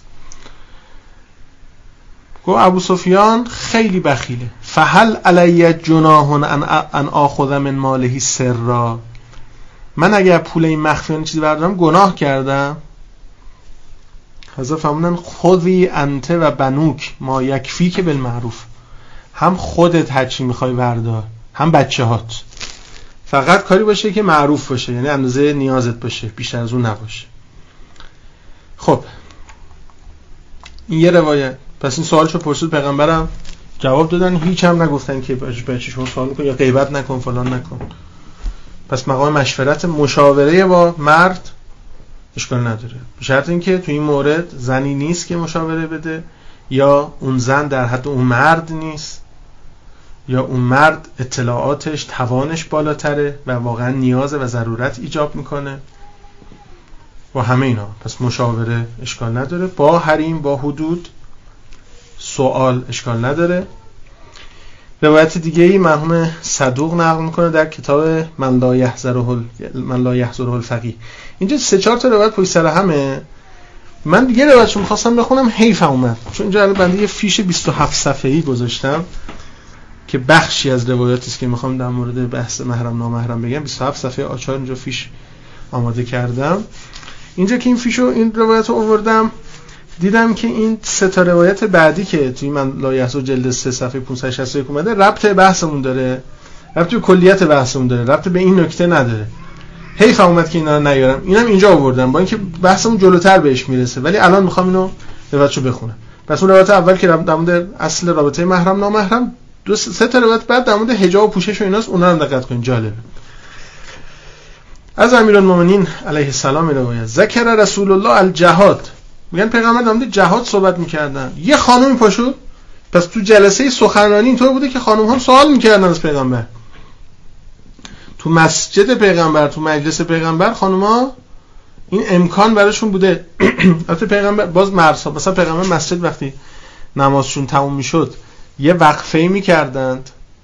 گفت ابو سفیان خیلی بخیله، فهل علی جناح ان آخذ من ماله سرا، من اگر پول این مخفیانه چیزی بردارم گناه کردم. حضرت فرمودن خذی انت و بنوک ما یکفی که بالمعروف، هم خودت هر چی میخوای بردار، هم بچه‌هات، فقط کاری باشه که معروف باشه، یعنی اندازه نیازت باشه، بیشتر از اون نباشه. خب این یه روایت. پس این سوالشو پرسید، پیغمبرم جواب دادن، هیچ هم نگفتن که بچه شما سوال می‌کنی یا غیبت نکن فلان نکن. پس مقام مشورت مشاوره با مرد اشکال نداره، به شرط اینکه تو این مورد زنی نیست که مشاوره بده، یا اون زن در حد اون مرد نیست، یا اون مرد اطلاعاتش توانش بالاتره و واقعا نیاز و ضرورت ایجاب میکنه و همه اینا. پس مشاوره اشکال نداره، با حریم با حدود سوال اشکال نداره. روایت دیگه ای مرحوم صدوق نقل میکنه در کتاب من لا یحضره من لا یحضره الفقیه. اینجا سه چهار تا روایت پشت سر همه. من دیگه روایتشو می‌خواستم بخونم، حیف اومد، چون اینجا بنده یه فیش بیست و هفت صفحه‌ای گذاشتم که بخشی از روایاتی است که میخوام در مورد بحث محرم نامحرم بگم. بیست و هفت صفحه آچار اینجا فیش آماده کردم. اینجا که این فیشو این روایت رو آوردم، دیدم که این سه تا روایت بعدی که توی من لا یحضر جلد سه صفحه پانصد و شصت و یک اومده ربط بحثمون داره، ربط به کلیت بحثمون داره، ربط به این نکته نداره. حیف اومد که اینا رو نیارم، اینم اینجا آوردم با اینکه بحثمون جلوتر بهش میرسه، ولی الان میخوام اینو روایتشو بخونم. پس اون روایت اول که در مورد اصل رابطه محرم نامحرم، دو سه تا روایت بعد در مورد حجاب و پوشش و ایناست، اونا رو دقت کنید، جالبه. از امیرالمومنین علیه السلام روایت ذکر رسول الله الجهاد، میگن پیغمبر در مورد جهاد صحبت میکردن، یه خانومی پاشد. پس تو جلسه سخنرانی اینطور بوده که خانم هم سوال میکردن از پیغمبر، تو مسجد پیغمبر، تو مجلس پیغمبر خانوما این امکان براشون بوده. البته پیغمبر باز مرسا، مثلا پیغمبر مسجد وقتی نمازشون تموم میشد یه وقفه‌ای میکردند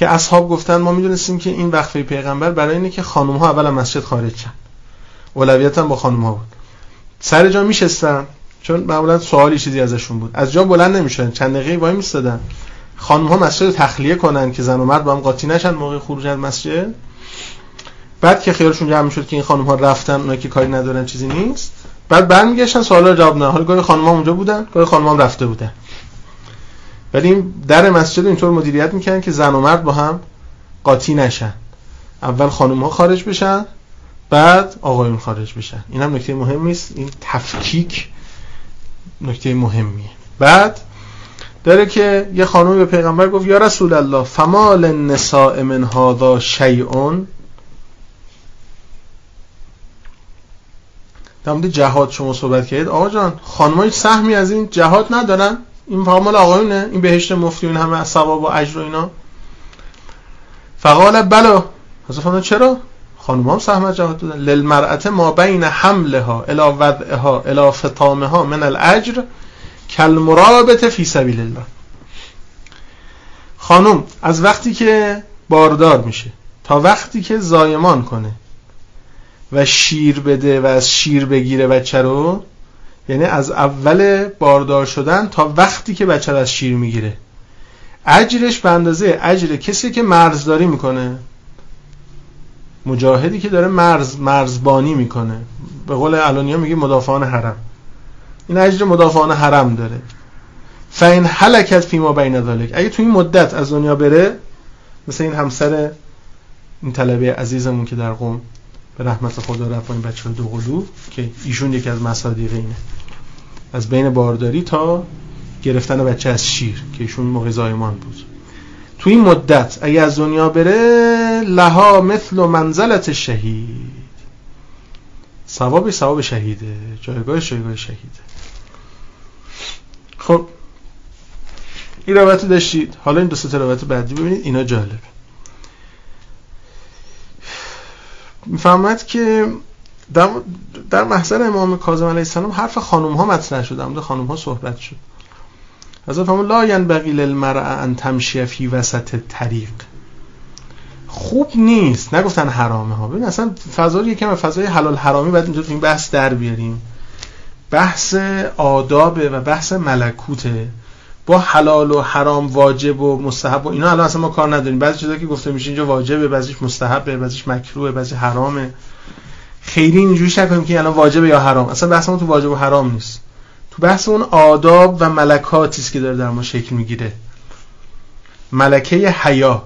که اصحاب گفتن ما میدونستیم که این وقفه پیغمبر برای اینه که خانم ها اول از مسجد خارج شن، اولویت هم با خانم ها بود. سر جا میشستن، چون معمولا سوالی چیزی ازشون بود، از جا بلند نمیشدن، چند دقیقه وای میستادن خانم ها مسجد رو تخلیه کنن که زن و مرد با هم قاطی نشن موقع خروج از مسجد. بعد که خیالشون جمع شد که این خانم ها رفتن، اونایی که کاری ندارن چیزی نیست، بعد برمیگشتن سوالا رو جواب ندادن. حالا گاهی خانم ها اونجا بودن، گاهی خانم ها رفته بودن، ولی این در مسجد اینطور مدیریت میکنن که زن و مرد با هم قاطی نشن. اول خانم ها خارج بشن، بعد آقایون خارج بشن. این هم نکته مهمی است، این تفکیک نکته مهمیه. بعد داره که یه خانومی به پیغمبر گفت یا رسول الله فما للنساء من هذا شیء. در مورد جهاد شما صحبت کردید، آقا جان خانم‌ها هیچ سهمی از این جهاد ندارن؟ این مال آقایونه، این بهشت مفتی، این همه ثواب و اجر و اینا. فقال بلا. حضرت فرمودن چرا؟ خانم‌ها هم سهم از جهاد دادن. للمرأة ما بین حملها الی وضعها الی فطامها من الاجر کالمرابط فی سبیل الله. خانم از وقتی که باردار میشه تا وقتی که زایمان کنه و شیر بده و از شیر بگیره بچه رو، یعنی از اول باردار شدن تا وقتی که بچه رو از شیر میگیره، اجرش به اندازه اجر کسی که مرزداری میکنه، مجاهدی که داره مرز مرزبانی میکنه، به قول علانی‌ها میگه مدافعان حرم، این اجر مدافعان حرم داره. فین هلکت فیما بین ذلک، اگه تو این مدت از دنیا بره، مثل این همسر این طلبه عزیزمون که در قم به رحمت خدا رفت این بچه دو قلو، که ایشون یکی از مصادیق اینه، از بین بارداری تا گرفتن بچه از شیر که ایشون موقع زایمان بود، تو این مدت اگه از دنیا بره، لها مثل منزلت شهید، ثواب ثواب شهیده، جایگاه جایگاه شهیده. خب این روایت داشتید، حالا این دو سه تا روایت بعدی ببینید، اینا جالبه. میفهمد که در, در محضر امام کاظم علیه السلام حرف خانم ها مطرح شد، در خانم ها صحبت شد. حضرت فرمود لا ینبغی للمرأة ان تمشی فی وسط الطریق. خوب نیست، نگفتن حرامه ها، ببین اصلا فضا یکم فضای حلال حرامی بعد اینجا تو این بحث در بیاریم. بحث آدابه و بحث ملکوته، با حلال و حرام، واجب و مستحب و اینا الان اصلا ما کار نداریم. بعضی چیزا که گفته میشه اینجا واجبه، بعضیش مستحبه، بعضیش مکروهه، بعضی حرامه. خیلی اینجوریش نکنیم که الان واجبه یا حرام، اصلا بحثمون تو واجب و حرام نیست، تو بحث اون آداب و ملکاتی است که داره در ما شکل میگیره. ملکه حیا.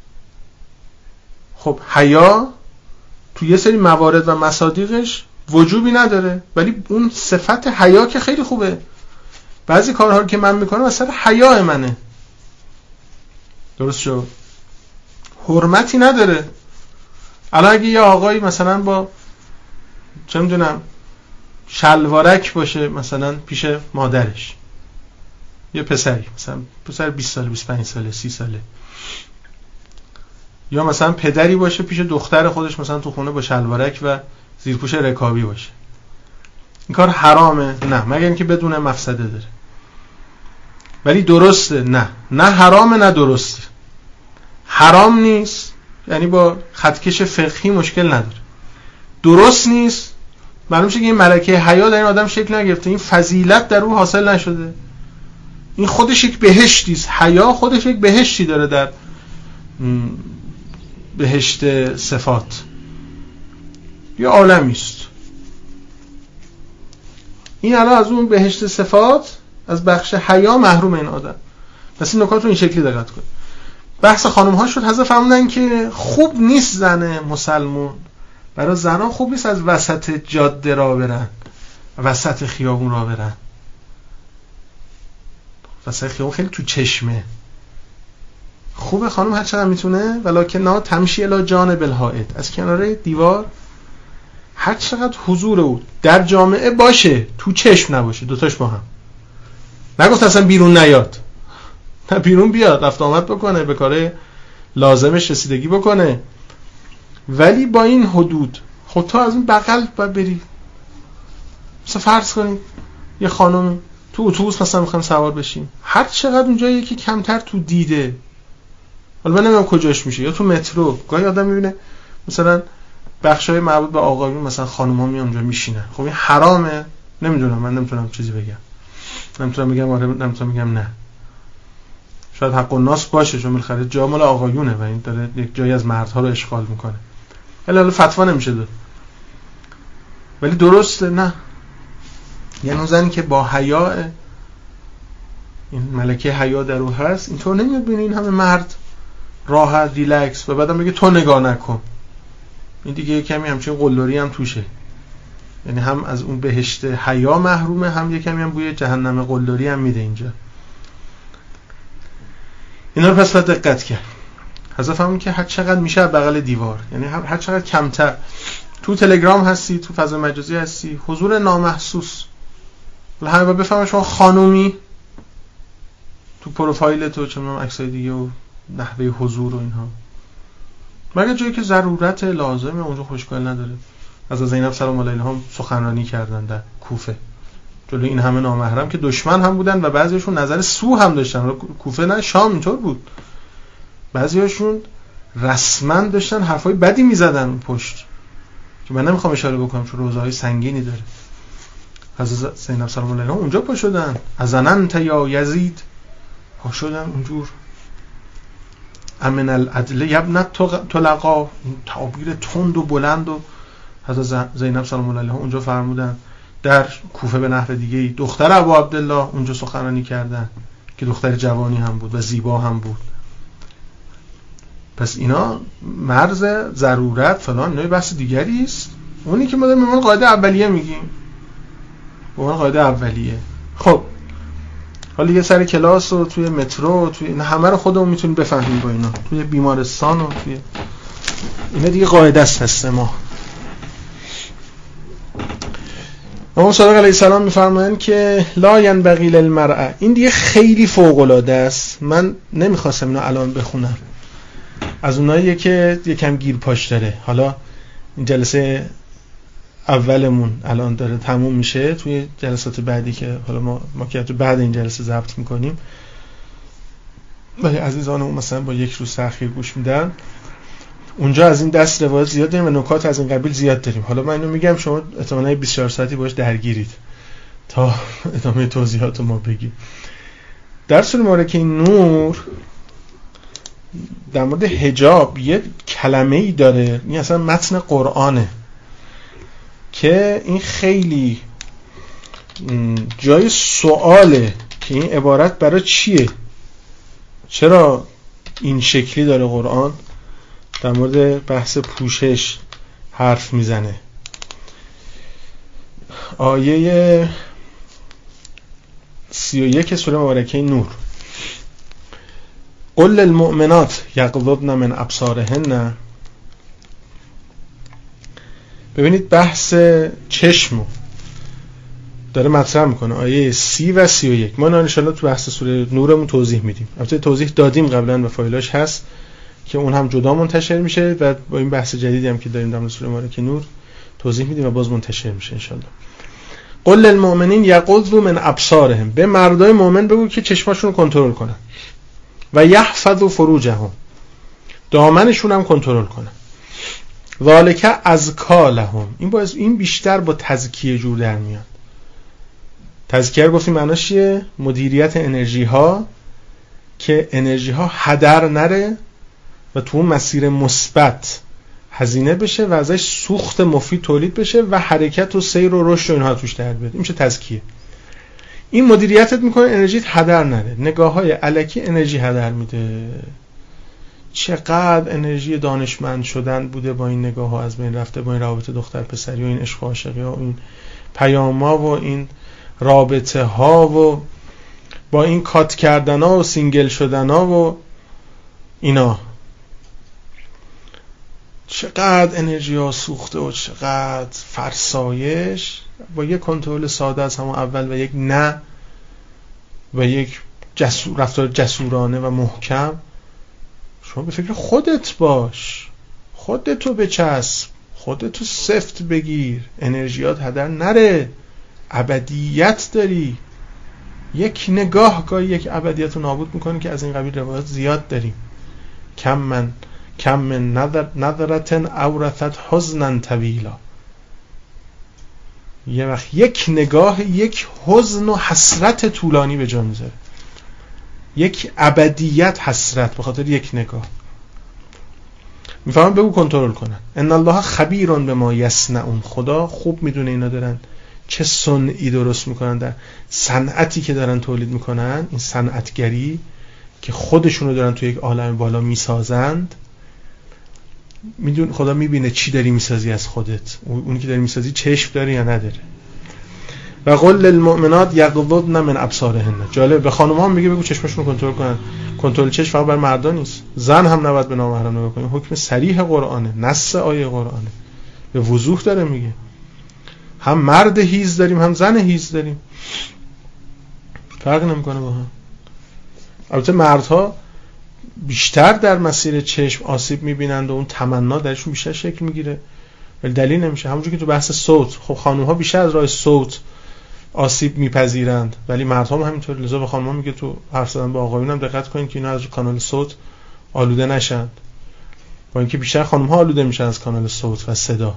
خب حیا تو یه سری موارد و مصادیقش وجوبی نداره، ولی اون صفت حیا که خیلی خوبه. بعضی کارها رو که من میکنم اصلا حیا منه، درست شد، حرمتی نداره. الان اگه یه آقایی مثلا با چه میدونم شلوارک باشه مثلا پیش مادرش، یه پسری مثلا پسر بیست ساله، بیست و پنج ساله، سی ساله، یا مثلا پدری باشه پیش دختر خودش مثلا تو خونه با شلوارک و زیرپوش رکابی باشه، این کار حرامه؟ نه، مگر اینکه بدون مفسده داره. ولی درسته؟ نه، نه حرامه نه درسته. حرام نیست یعنی با خطکش فقهی مشکل نداره، درست نیست معلوم شه که این ملکه حیا در این آدم شکل نگرفته، این فضیلت در او حاصل نشده، این خودش یک بهشتی است. حیا خودش یک بهشتی داره در بهشت صفات، یه عالمی است. این الان از اون بهشت صفات، از بخش حیا محروم این آدم. پس این نکات رو این شکلی دقت کن. بحث خانم ها شد، حضرت فرمودن که خوب نیست زن مسلمون، برای زنان خوب نیست از وسط جاده را برن، وسط خیابون را برن. وسط خیابون خیلی تو چشمه. خوبه خانم هر چقدر میتونه ولکن نا تمشی الی جانب الحائط، از کنار دیوار هر چقدر حضور او در جامعه باشه، تو چشم نباشه، دوتاش با هم. نگفت اصلا بیرون نیاد، نه بیرون بیاد، رفت آمد بکنه، به کار لازمش رسیدگی بکنه، ولی با این حدود. خب تو از این بغل باید بری، مثلا فرض کنید یه خانم تو اتوبوس مثلا میخوایم سوار بشیم، هر چقدر اونجا یکی کمتر تو دیده حالا من نمیدونم کجاش میشه، یا تو مترو گاهی آدم میبینه مثلا بخشای مربوط به آقایون مثلا خانوما میان اونجا میشینن. خب این حرامه؟ نمیدونم، من نمیتونم چیزی بگم، نمیتونم بگم آره، نمیتونم بگم نه. شاید حق الناس باشه چون بالاخره جا مال آقایونه و این داره یک جایی از مردها رو اشغال میکنه. ولی حالا فتوا نمیشه داد. ولی درسته نه، یعنی اون زنی که با حیا، این ملکه حیا در او هست، اینطور نمیاد ببینه این همه مرد راحت ریلکس و بعدم بگه تو نگاه نکن. این دیگه کمی همچین قلدری هم توشه، یعنی هم از اون بهشت حیا محرومه، هم یه کمی هم بوی جهنم قلدری هم میده اینجا. اینا رو پس باید دقت کرد. حذف همون که هر چقدر میشه بغل دیوار، یعنی هر چقدر کمتر. تو تلگرام هستی، تو فضای مجازی هستی، حضور نامحسوس. ولی همه باید بفهمن شما خانومی تو پروفایل تو چه می‌دونم عکسای دیگه و نحوه حضور و اینها، مگر جایی که ضرورت لازمه اونجا خوشگل نداره. از زینب سلام علیها هم سخنرانی کردن در کوفه جلوی این همه نامحرم که دشمن هم بودن و بعضیشون نظر سو هم داشتن. کوفه نه، شام اینطور بود، بعضیاشون رسما داشتن حرفای بدی میزدن پشت که من نمیخوام اشاره بکنم چون روزهای سنگینی داره. از زینب سلام علیها اونجا پا شدن، ازننت یا یزید، پا شدن اونجور. امن العدل یبنت طلقا، تعبیر تند و بلند و حضرت زینب سلام علیها اونجا فرمودن. در کوفه به نحو دیگه دختر ابو عبدالله اونجا سخنرانی کردن که دختر جوانی هم بود و زیبا هم بود. پس اینا مرز ضرورت فلان اینا بحث دیگری است. اونی که ما داریم به قاعده اولیه میگیم، به عنوان قاعده اولیه. خب حالا یه سر کلاس و توی مترو، توی اینا همه رو خودمون میتونیم بفهمیم با اینا، توی بیمارستان و توی اینا دیگه قاعده است هست ما. امام صادق علیه السلام میفرمایند که لا ینبغی للمرأة، این دیگه خیلی فوق العاده است، من نمیخواستم اینو الان بخونم، از اوناییه که یکم گیر پاش داره. حالا این جلسه اولمون الان داره تموم میشه، توی جلسات بعدی که حالا ما ما که بعد این جلسه ضبط میکنیم ولی عزیزانمون مثلا با یک روز تأخیر گوش میدن، اونجا از این دست روایت زیاد داریم و نکات از این قبیل زیاد داریم. حالا من اینو میگم شما احتمالاً بیست و چهار ساعتی باش درگیرید تا ادامه توضیحات ما بگیم. در سوره مبارکه نور در مورد حجاب یه کلمه‌ای داره، این اصلا متن قرآنه که این خیلی جای سواله که این عبارت برای چیه، چرا این شکلی داره قرآن در مورد بحث پوشش حرف میزنه. آیه سی و یک سوره مبارکه نور، قل للمؤمنات یغضضن من ابصارهن. ببینید بحث چشمو داره مطرح میکنه، آیه سی و سی و یک. ما ان شاءالله تو بحث سوره نورمون توضیح میدیم، البته توضیح دادیم قبلا و فایلاش هست که اون هم جدا منتشر میشه و با این بحث جدیدی هم که داریم در مورد سوره مبارکه نور توضیح میدیم و باز منتشر میشه ان شاءالله. قل للمؤمنین یغضوا من ابصارهم، به مردای مؤمن بگو که چشماشون رو کنترل کنن، و یحفظوا فروجهم، دامنشون هم کنترل کنن، ذالک ازکا لهم، این باز این بیشتر با تزکیه جور در میاد. تزکیه گفتیم معناش چیه؟ مدیریت انرژی ها که انرژی ها هدر نره و تو اون مسیر مثبت هزینه بشه و ازش سوخت مفید تولید بشه و حرکت و سیر و رشد و اینها توش در بیاد. این میشه تزکیه. این مدیریتت میکنه انرژیت هدر نره. نگاه های الکی انرژی هدر میده. چقدر انرژی دانشمند شدن بوده با این نگاه ها از بین رفته، با این رابطه دختر پسری و این عشق و عاشقی و این پیام ها و این رابطه ها و با این کات کردن ها و سینگل شدن ها و اینا. چقدر انرژی ها سوخته و چقدر فرسایش با یک کنترل ساده از همون اول و یک نه و یک جسور رفتار جسورانه و محکم. شما به فکر خودت باش، خودتو بچسب، خودتو سفت بگیر، انرژیات هدر نره، ابدیت داری. یک نگاه گاهی یک ابدیت رو نابود میکنه که از این قبیل روایات زیاد داریم کم من کم من نظر نظرتن اورثت حزنا طویلا. یه وقت یک نگاه یک حزن و حسرت طولانی به جا میذاره، یک ابدیت حسرت به خاطر یک نگاه. میفهمم بگو کنترل کنن. ان الله خبیر بما یصنعون، خدا خوب میدونه اینا دارن چه صنعی درست میکنن، در صنعتی که دارن تولید میکنن، این صنعتگری که خودشونو دارن تو یک عالم بالا میسازند. میدون خدا میبینه چی داری میسازی از خودت، اونی که داری میسازی چشم داره یا نداره. و قل للمؤمنات یغضضن من ابصارهن. جالب، به خانم‌ها هم میگه بگو چشمشون رو کنترل کنن. کنترل چشم فقط برای مردا نیست، زن هم نباید به نامحرم نگاه کنه. حکم صریح قرآنه، نص آیه قرآنه، به وضوح داره میگه. هم مرد هیز داریم هم زن هیز داریم، فرق نمیکنه با هم. البته مردها بیشتر در مسیر چشم آسیب میبینند و اون تمنا درشون بیشتر شکل میگیره، ولی دلیل نمیشه. همونجوری که تو بحث صوت، خب خانم‌ها بیشتر از راه صوت آسیب میپذیرند، ولی مردها هم همینطور. لذا به خانم‌ها میگه تو حرف زدن با آقایون هم دقت کنین که اینا از کانال صوت آلوده نشن، با اینکه بیشتر خانم‌ها آلوده میشن از کانال صوت و صدا.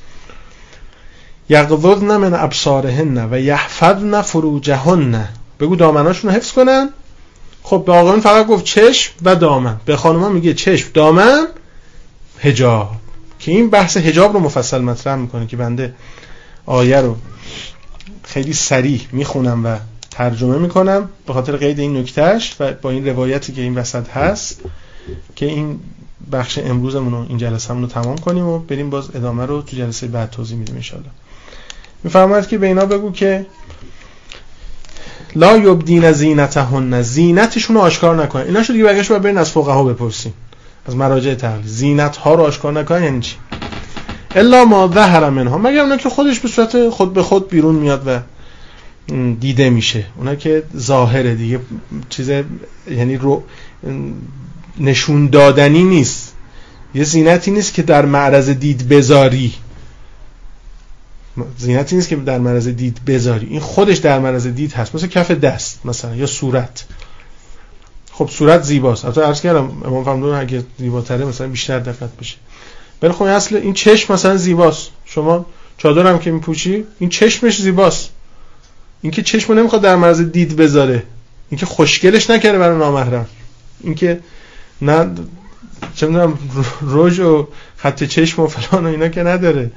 یغضضن من ابصارهن و یحفظن فروجهن. بگو دامناشون رو حفظ کنن. خب به آقایون فقط گفت چشم و دامن، به خانم‌ها میگه چشم، دامن، حجاب، که این بحث حجاب رو مفصل مطرح میکنه که بنده آیه رو خیلی سریع میخونم و ترجمه میکنم به خاطر قید این نکتهش و با این روایتی که این وسط هست که این بخش امروزمون رو، این جلسه‌مون رو تمام کنیم و بریم باز ادامه رو تو جلسه بعد توضیح میدیم ان شاء الله. میفرماید که به اینا بگو که لا یبدین زینتهن، زینتشون رو آشکار نکنن. اینا شو دیگه بقیه‌شو باید برین از فقها بپرسین، از مراجع تقلید. زینت ها رو آشکار نکنن یعنی چی؟ الا ما ظهر منها، مگر اونها که خودش به صورت خود به خود بیرون میاد و دیده میشه، اونها که ظاهره دیگه، چیز یعنی رو نشون دادنی نیست، یه زینتی نیست که در معرض دید بذاری، زینتی نیست که در معرض دید بذاری، این خودش در معرض دید هست. مثلا کف دست مثلا یا صورت. خب صورت زیباست، البته عرض کردم امام فرمودن اگه زیباتره مثلا بیشتر دقت بشه. ولی خب اصل این چشم مثلا زیباست، شما چادرم که میپوشی این چشمش زیباست، این که چشمو نمیخواد در معرض دید بذاره، این که خوشگلش نکره برای نامحرم، این که نه چه میدونم رژ و خط چشم و فلان و اینا که نداره،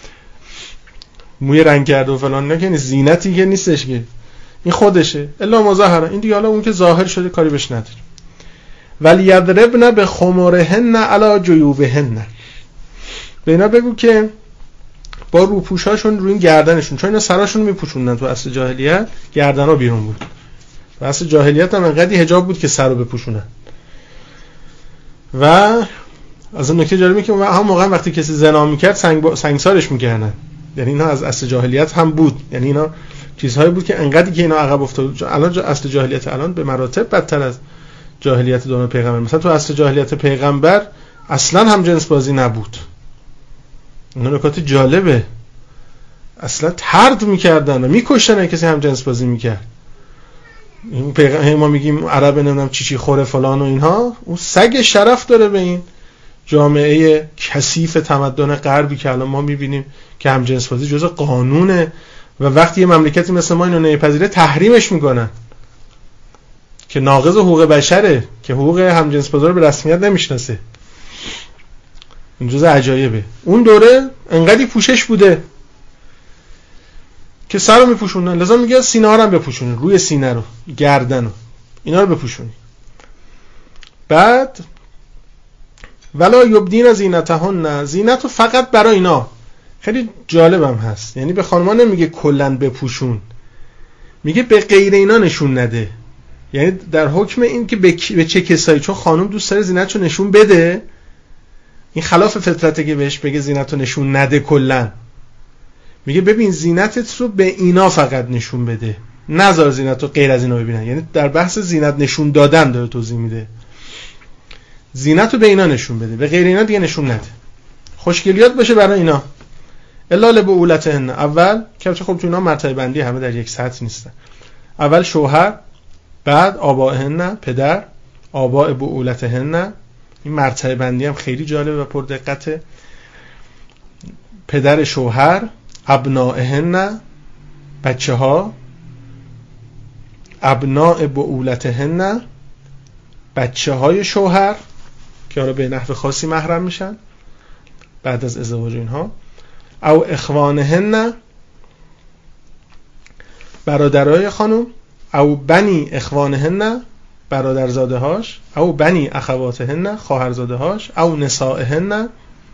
موی رنگ کرده و فلان، نه که زینتی که نیستش که، این خودشه. الا ما ظهر، این دیگه حالا اون که ظاهر شده کاری بهش نداره. ولی یضربن بخمرهن علی جیوبهن، به اینا بگو که با روپوشاشون روی این گردنشون، چون اینا سراشون میپوشوندن تو اصل جاهلیت، گردنها بیرون بود. تو اصل جاهلیت هم انقدی حجاب بود که سر رو بپوشونن. و از اون نکته جالبه که هم موقع وقتی کسی زنا میکرد سنگ با... سنگسارش میکردن، یعنی اینا از اصل جاهلیت هم بود، یعنی اینا چیزهایی بود که انقدری که اینا عقب افتاد. الان اصل جاهلیت الان به مراتب بدتر از جاهلیت دوران پیغمبر. مثلا تو اصل جاهلیت پیغمبر اصلا هم جنس بازی نبود. این نکات جالبه، اصلا طرد میکردن و میکشتن کسی هم جنس بازی میکرد. این پیغمبر ما میگیم عرب نمیدونم چی چی خوره فلان و اینها، اون سگ شرف داره به این جامعه کثیف تمدن غربی که الان ما میبینیم که هم جنس بازی جزء قانونه و وقتی یه مملکتی مثل ما اینو نمیپذیره تحریمش میکنن که ناقض حقوق بشره، که حقوق هم جنس بازی رو به رسمیت نمیشناسه. این جزء عجایبه. اون دوره انقدی پوشش بوده که سر رو میپوشونن، لذا میگه سینه ها رو هم بپوشونن، روی سینه رو، گردن رو، اینا رو بپوشونی. بعد ولا یبدین زینتهن، زینت رو فقط برای اینا. خیلی جالبم هست، یعنی به خانم‌ها نمیگه کلاً بپوشون، میگه به غیر اینا نشون نده. یعنی در حکم این که به, به چه کسایی، چون خانم دوست داره زینتشو نشون بده، این خلاف فطرته که بهش بگه زینتو نشون نده کلاً. میگه ببین زینتت رو به اینا فقط نشون بده، نذار زینت رو غیر از اینا ببینن. یعنی در بحث زینت نشون دادن داره توضیح میده. زینت رو به اینا نشون بده، به غیر اینا دیگه نشون نده. خوشگلیات باشه برای اینا. الا لبعولتهن، اول که خب تو اینا مرتبه بندی همه در یک سطح نیستن. اول شوهر، بعد آبائهن، پدر، آباء بعولتهن، این مرتبه بندی هم خیلی جالب و پردقته. پدر شوهر، ابنائهن بچه ها، ابناء بعولتهن بچه های شوهر که حالا به نحو خاصی محرم میشن بعد از ازدواج اینها، او اخوانهن برادرای خانم، او بنی اخوانهن برادرزاده هاش، او بنی اخواتهن خواهرزاده هاش، او نسائهن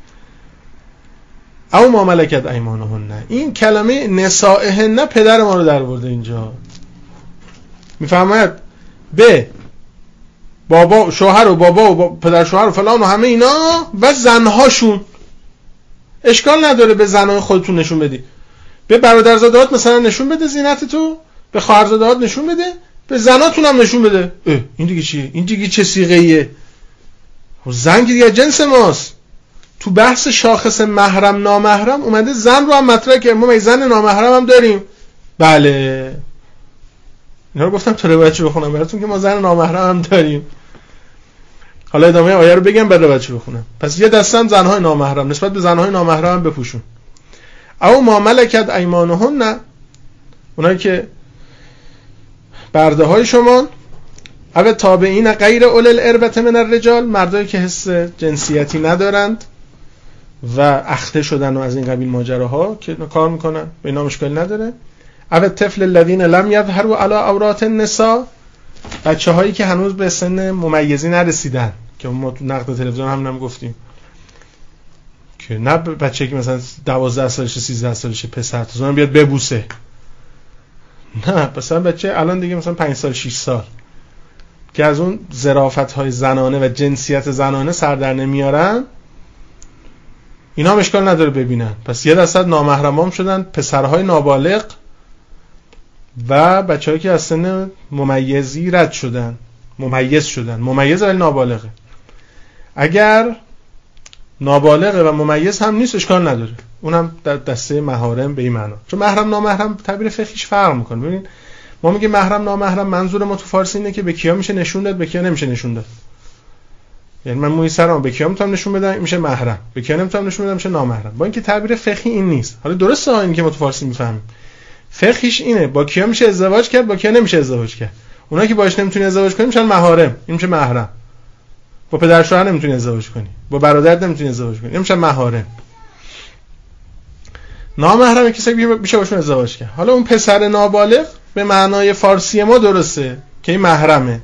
او ما ملکت ایمانهن. این کلمه نسائهن پدر ما رو در برده اینجا. میفهمید به بابا شوهر و بابا و بابا پدر شوهر و فلان و همه اینا و زنهاشون. اشکال نداره به زنهای خودتون نشون بدی، به برادرزادهات مثلا نشون بده زینت تو، به خواهرزادهات نشون بده، به زناتون هم نشون بده. اه این دیگه چیه؟ این دیگه چه صیغه‌ایه؟ زن دیگه جنس ماست. تو بحث شاخص محرم نامحرم اومده زن رو هم مطرح کرد. ما زن نامحرم هم داریم. بله اینا رو گفتم تو روایتشو بخونم براتون که ما زن نامحرم هم داریم. حالا ادامه آیه رو بگم بعد روایتشو بخونم. پس یه دستم زنهای نامحرم نسبت به زنهای نامحرم بپوشون. او ما ملکت ایمانهن اونایی که برده های شما، او تابعین غیر اول الاربه من الرجال مردایی که حس جنسیتی ندارند و اخته شدن و از این قبیل ماجراها که کار میکنن به اینا مشکل نداره. او طفل الذین لم یظهروا علی عورات النساء بچه هایی که هنوز به سن ممیزی نرسیدن که ما تو نقد تلویزیون هم نم گفتیم که نه بچه‌ای که مثلا دوازده سالشه سیزده سالشه پسر تو بیاد ببوسه، نه مثلا بچه الان دیگه مثلا پنج سال شش سال که از اون ظرافت‌های زنانه و جنسیت زنانه سر در نمیارن، اینا هم اشکال نداره ببینن. پس یه درصد نامحرمام شدن پسرهای نابالغ و بچه‌هایی که از سن ممیزی رد شدن، ممیز شدن، ممیز ولی نابالغه. اگر نابالغه و ممیز هم نیست اشکال نداره، اونم در دسته محارم به این معنا. چون محرم نامحرم تعبیر فقهیش فرق میکنه. ببین ما میگیم محرم نامحرم، منظور ما تو فارسی اینه که به کیا میشه نشون داد به کیا نمیشه نشون داد. یعنی من موی سرام به کیا میتونم نشون بدم میشه محرم، به کیا نمیتونم نشون بدم میشه نامحرم. با اینکه تعبیر فقهی این نیست. حالا درسته ها اینی که ما تو فارسی میفهمیم، فقهیش اینه با کیا میشه ازدواج کرد با کیا نمیشه ازدواج کرد. اونایی که باهاش نمیتونی ازدواج کنی میشن محارم، این میشه محرم. با پدر شوهر نمیتونی ازدواج کنی، با برادرت نمیتونی ازدواج کنی، این میشه محارم. نامحرم کسی که میشه باشون ازدواج کرد. حالا اون پسر نابالغ به معنای فارسی ما درسته که این محرمه،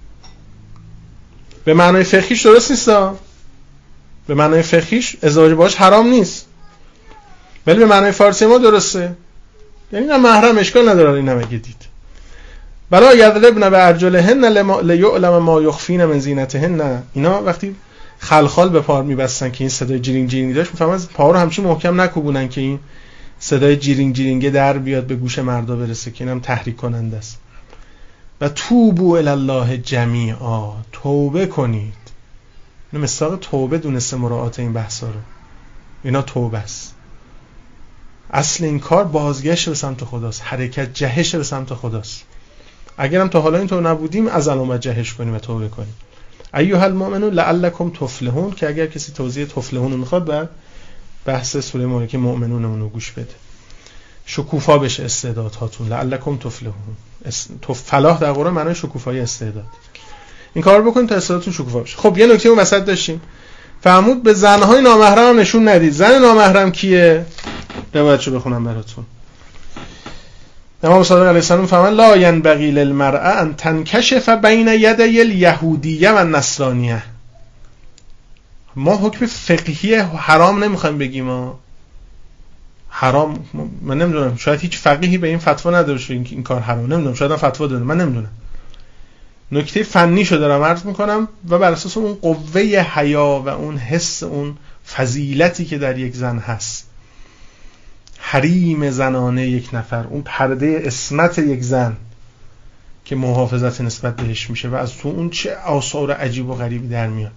به معنای فقهیش درست نیستا. به معنای فقهیش ازدواج باهاش حرام نیست، ولی به معنای فارسی ما درسته، یعنی نه محرم، اشکال نداره. این هم اگه دید بلا یضربن بارجلهن لیعلم ما یخفین من زینتهن، اینا وقتی خلخال به پا میبستن که این صدای جیرینگ جیرینگ داشت، میفهمن پا رو همچین محکم نکوبونن که این صدای جیرینگ جیرینگ در بیاد به گوش مردا برسه که اینم تحریک کننده است. و توبوا الی الله جمیعا، توبه کنید. اینو مصداق توبه دونسته مراعات این بحثا رو. اینا توبه است. اصل این کار بازگشت به سمت خداست، حرکت جهش به سمت خداست. اگرم تا حالا اینطور نبودیم از الان باید جهش کنیم و توبه کنیم. ایها المؤمنون لعلکم تفلحون، که اگر کسی توضیح تفلحون رو میخواد بعد بحث سوره مبارکه مؤمنون رو گوش بده. شکوفا بشه استعدادهاتون، لعلکم تفلحون. فلاح در قرآن معنای شکوفایی استعداد. این کار بکنید تا استعدادتون شکوفا بشه. خب یه نکته اون وسط داشتیم، فرمود به زنهای نامحرم هم نشون ندید. زن نامحرم کیه؟ روایتشو بخونم براتون. امام صادق علیه السلام فرمان لا ینبغی للمرأة ان تنکشف بین یدی الیهودیه و النصرانیه. ما حکم فقهی حرام نمیخوایم بگیم، ما حرام، من نمیدونم، شاید هیچ فقیهی به این فتوا نداره این, این کار حرام، نمیدونم، شاید هم فتوا داره، من نمیدونم. نکته فنی شو دارم عرض میکنم و بر اساس اون قوه حیا و اون حس، اون فضیلتی که در یک زن هست، حریم زنانه یک نفر، اون پرده عصمت یک زن که محافظت نسبت بهش میشه و از تو اون چه آثار عجیب و غریبی در میاد.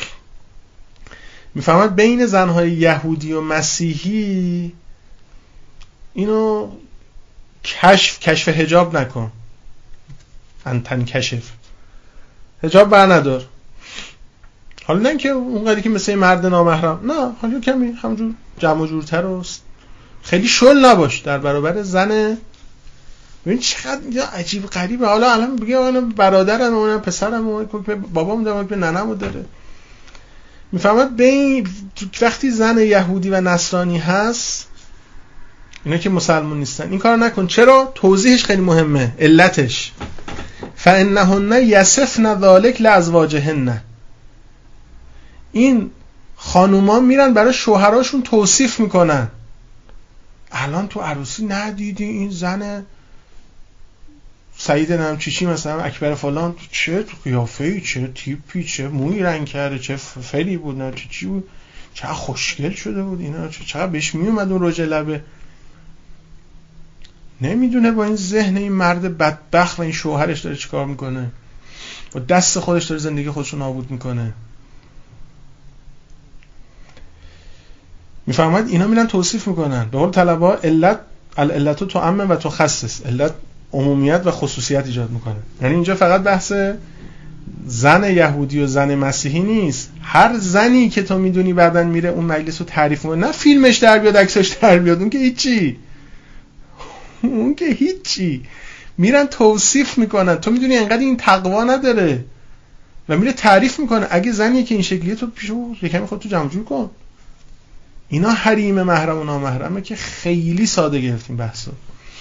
میفهمد بین زنهای یهودی و مسیحی اینو کشف کشف حجاب نکن، انتن کشف حجاب بر ندار. حالا نه اینکه اونقدری که مثل مرد نامحرم، نه، حالا کمی همونجور جمع و جورتر و خیلی شل نباش در برابر زن. ببین چقدر عجیب غریبه. حالا الان بگه اون برادرم، اونم پسرم، اون بابام داره، به ننه‌مو داره. میفهمد ببین وقتی زن یهودی و نصرانی هست، اینا که مسلمان نیستن، این کارو نکن. چرا؟ توضیحش خیلی مهمه، علتش. فانهن یصفن ذلک لازواجهن. این خانوما میرن برای شوهراشون توصیف میکنن. الان تو عروسی ندیدی این زن سعید نم چی چی مثلا اکبر فلان چه قیافه‌ای، چه تیپی، چه موی رنگ کرده، چه فری بود، نه چه چی بود، چه خوشگل شده بود، اینا چقدر بهش میومد اون رژ لبه. نمیدونه با این ذهن این مرد بدبخت و این شوهرش داره چیکار میکنه، با دست خودش داره زندگی خودش رو نابود میکنه. میفهمید اینا میرن توصیف میکنن. به قول طلبا علت العلت تعم و تخصص، علت عمومیت و خصوصیت ایجاد میکنه. یعنی اینجا فقط بحث زن یهودی و زن مسیحی نیست، هر زنی که تو میدونی بعدن میره اون مجلس رو تعریف میکنه، نه فیلمش در بیاد عکسش در بیاد، اون که هیچی، اون که هیچی، میرن توصیف میکنن. تو میدونی انقدر این تقوا نداره و میره تعریف میکنه. اگه زنی که این شکلیه تو پیشو یکمی خودت تو جمع جور کن. اینا حریم محرم و نامحرمه که خیلی ساده گرفتیم بحثو،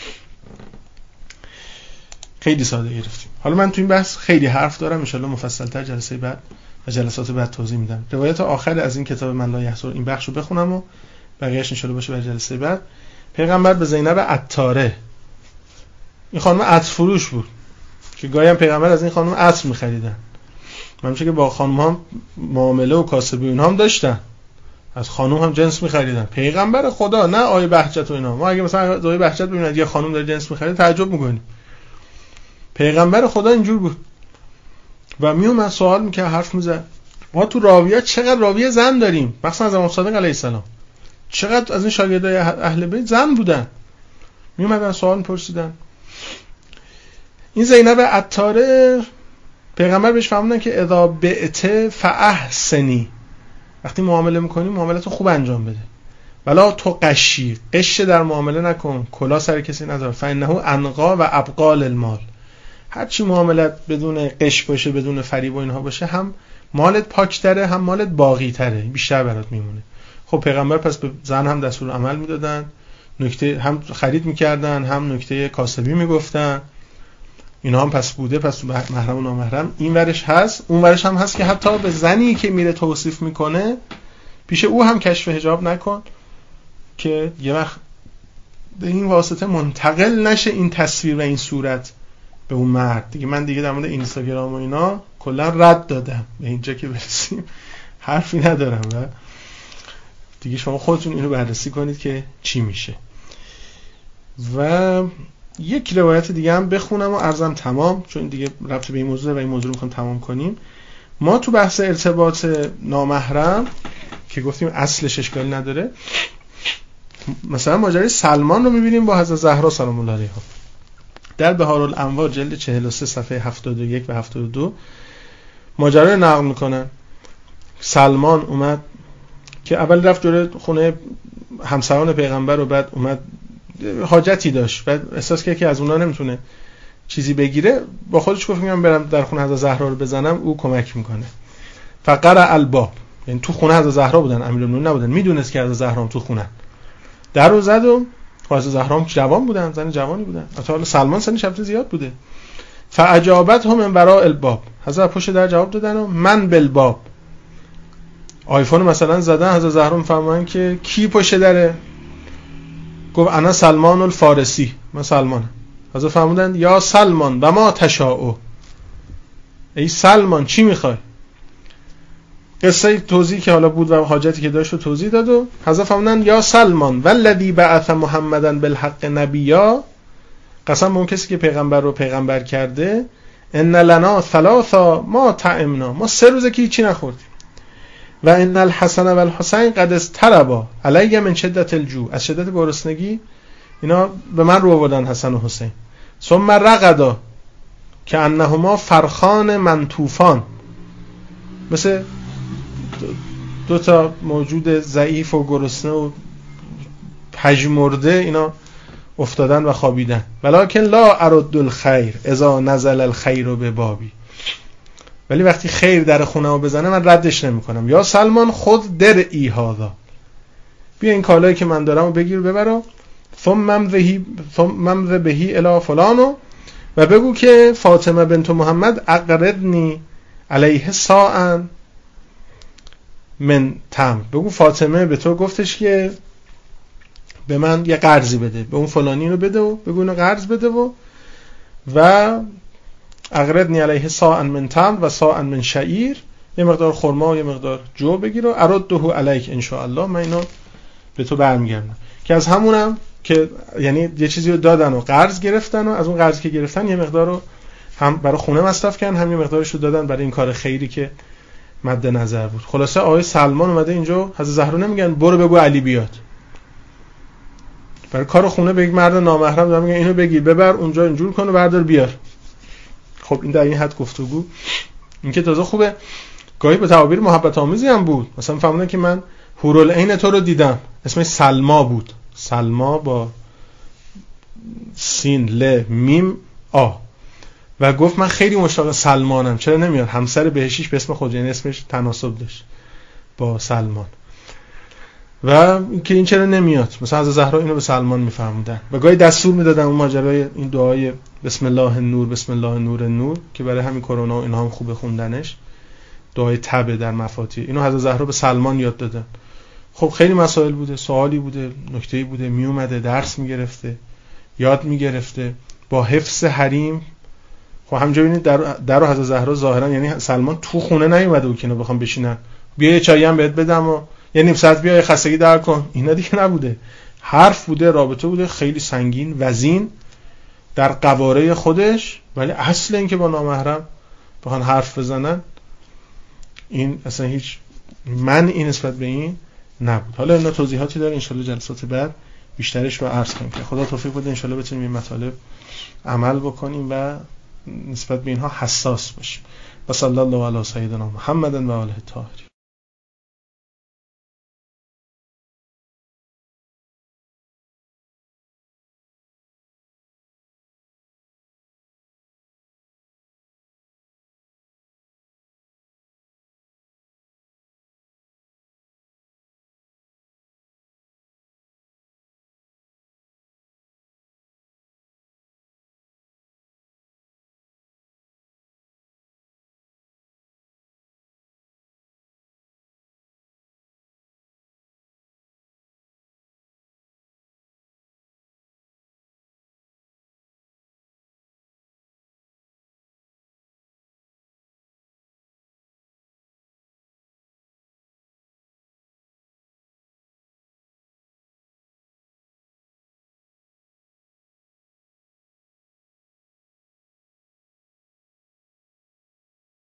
خیلی ساده گرفتیم. حالا من تو این بحث خیلی حرف دارم، ان شاءالله مفصل‌تر جلسه بعد و جلسات بعد توضیح میدم. روایت آخر از این کتاب من لا یحصر این بخشو بخونم و بقیه‌اش ان شاءالله باشه برای جلسه بعد. پیغمبر به زینب عطاره، این خانم عطر فروش بود که گاهی هم پیغمبر از این خانم عطر می‌خریدن. من میشه که با خانم‌ها معامله و کاسبی اونها هم داشتن، از خانم هم جنس می‌خریدن. پیغمبر خدا، نه آیه بهجت و اینا. ما اگه مثلا آیه بهجت ببینید یه خانم داره جنس می‌خره تعجب می‌کنیم. پیغمبر خدا اینجور بود و میومد سوال می‌کرد، حرف می‌زد. ما تو راویات چقدر راوی زن داریم، مثلا از امام صادق علیه السلام چقدر از این شاگردای اهل بیت زن بودن، میومدن سوال می‌پرسیدن. این زینب عطاره پیغمبر بهش فرمودن که اذا بعت فاحسنی، وقتی معامله می‌کنی معاملاتو خوب انجام بده. ولا تو قشی، قش در معامله نکن، کلا سر کسی نذار. فانه انقا و ابقا للمال. هر چی معاملت بدون قش باشه، بدون فریب و اینها باشه، هم مالت پاک‌تره، هم مالت باقی‌تره، بیشتر برات میمونه. خب پیغمبر پس به زن هم دستور عمل میدادن، نکته هم خرید میکردن، هم نکته کاسبی میگفتن. اینا هم پس بوده، پس محرم و نامحرم این ورش هست. اون ورش هم هست که حتی به زنی که میره توصیف میکنه پیش او هم کشف حجاب نکن که یه وقت به این واسطه منتقل نشه این تصویر و این صورت به اون مرد. دیگه من دیگه در مورد اینستاگرام و اینا کلا رد دادم، به اینجا که برسیم حرفی ندارم و دیگه شما خودتون اینو بررسی کنید که چی میشه. و یک روایت دیگه هم بخونم و عرضم تمام، چون دیگه ربط به این موضوع و این موضوع رو میخوام تمام کنیم. ما تو بحث ارتباط نامحرم که گفتیم اصلش اشکالی نداره، مثلا ماجرای سلمان رو میبینیم با حضرت زهرا سلام الله علیها در بهارالانوار جلد چهل و سه صفحه هفتاد و یک و هفتاد و دو ماجرا رو نقل میکنن. سلمان اومد که اول رفت جلوی خونه همسران پیغمبر و بعد اومد حاجتی داشت، بعد احساس کرد که از اونها نمیتونه چیزی بگیره، با خودش گفت میام برم در خونه حضرت زهرا رو بزنم، او کمک میکنه. فقرع الباب، یعنی تو خونه حضرت زهرا بودن، امیرالمومنین نبودن، میدونست که حضرت زهرا تو خونه. در رو زد و حضرت زهرا جوان بودن، زن جوانی بودن، حتی سلمان سنش البته زیاد بوده. فاجابتهم من وراء الباب، حضرت پشت در جواب دادن و من بالباب. آیفون مثلا زدن، حضرت زهرا میفرمایند که کی پشت دره؟ گفت انا سلمان الفارسی، من سلمانم. حضرت فرمودند یا سلمان و ما تشاء، ای سلمان چی میخوای؟ قصه توضیح که حالا بود و حاجتی که داشت رو توضیح داد و حضرت فرمودند یا سلمان والذی بعث محمدا بالحق نبیا، قسم به اون کسی که پیغمبر رو پیغمبر کرده، ان لنا ثلاثا ما طعمنا، ما سه روزه که هیچی نخوردیم. و ان الحسن و الحسین قد استربا علی من شدت الجوع، از شدت گرسنگی اینا به من رو آوردن حسن و حسین. ثم رقدا که انهما فرخان منطوفان، مثل دو تا موجود ضعیف و گرسنه و پژمرده اینا افتادن و خوابیدن. ولکن لا ارد الخیر اذا نزل الخیر به بابی، ولی وقتی خیر در خونه رو بزنه من ردش نمی کنم. یا سلمان خود درعی هذا، بیا این کالایی که من دارم رو بگیر ببر، ثم امضی ثم امضی بهی الی فلانو، و بگو که فاطمه بنت محمد اقرضنی علیه ساعا من تمر، بگو فاطمه به تو گفتش که به من یه قرضی بده، به اون فلانی رو بده و بگو اینو قرض بده و و اقرضنی علیه ساعا من تمر و ساعا من شعیر، یه مقدار خرما و یه مقدار جو بگیر و ارده علیک ان شاء الله، من اینو به تو برمیگردم. که از همونم که یعنی یه چیزی رو دادن و قرض گرفتن و از اون قرض که گرفتن یه مقدار رو هم برای خونه مصرف کردن، هم یه مقدارش رو دادن برای این کار خیری که مد نظر بود. خلاصه آقای سلمان اومده اینجا، حضرت زهرا نمیگن برو بگو علی بیاد، برای کار خونه به یک مرد نامحرم دارن میگن اینو بگیر ببر اونجا اینجور کن و بردار بیار. خب این در این حد گفتگو، این که تازه خوبه گاهی به تعابیر محبت آمیزی هم بود. مثلا فهمیدن که من حورالعین تو رو دیدم، اسمش سلما بود، سلما با سین ل میم آ، و گفت من خیلی مشتاق سلمانم، چرا نمیاد؟ همسر بهشیش به اسم خود، یعنی اسمش تناسب داشت با سلمان، و اینکه این چرا نمیاد؟ مثلا از زهرا اینو به سلمان میفرمودن و گاهی دستور میدادن اون ماجرای این دعای بسم الله نور بسم الله نور نور که برای همین کرونا و اینها هم خوبه خوندنش، دعای تبه در مفاتیح، اینو حضرت زهرا به سلمان یاد دادن. خب خیلی مسائل بوده، سوالی بوده، نکته‌ای بوده، می اومده درس میگرفته، یاد میگرفته با حفظ حریم. خب همونجا ببینید در در حضرت زهرا ظاهرا یعنی سلمان تو خونه نیومده بود که اینا بخوام بشینن بیا یه چایی هم بهت بدم و یه نیم ساعت بیا خستگی در کن، اینا دیگه نبوده. حرف بوده، رابطه بوده خیلی سنگین وزین در قواره خودش، ولی اصل این که با نامحرم بخوان حرف بزنن این اصلا هیچ من این نسبت به این نبود. حالا اینا توضیحاتی داره، ان شاء الله جلسات بعد بیشترش رو عرض کنیم که خدا توفیق بده ان شاء الله بتونیم این مطالب عمل بکنیم و نسبت به اینها حساس باشیم. و صلی الله علی سیدنا محمد و آله الطاهرین.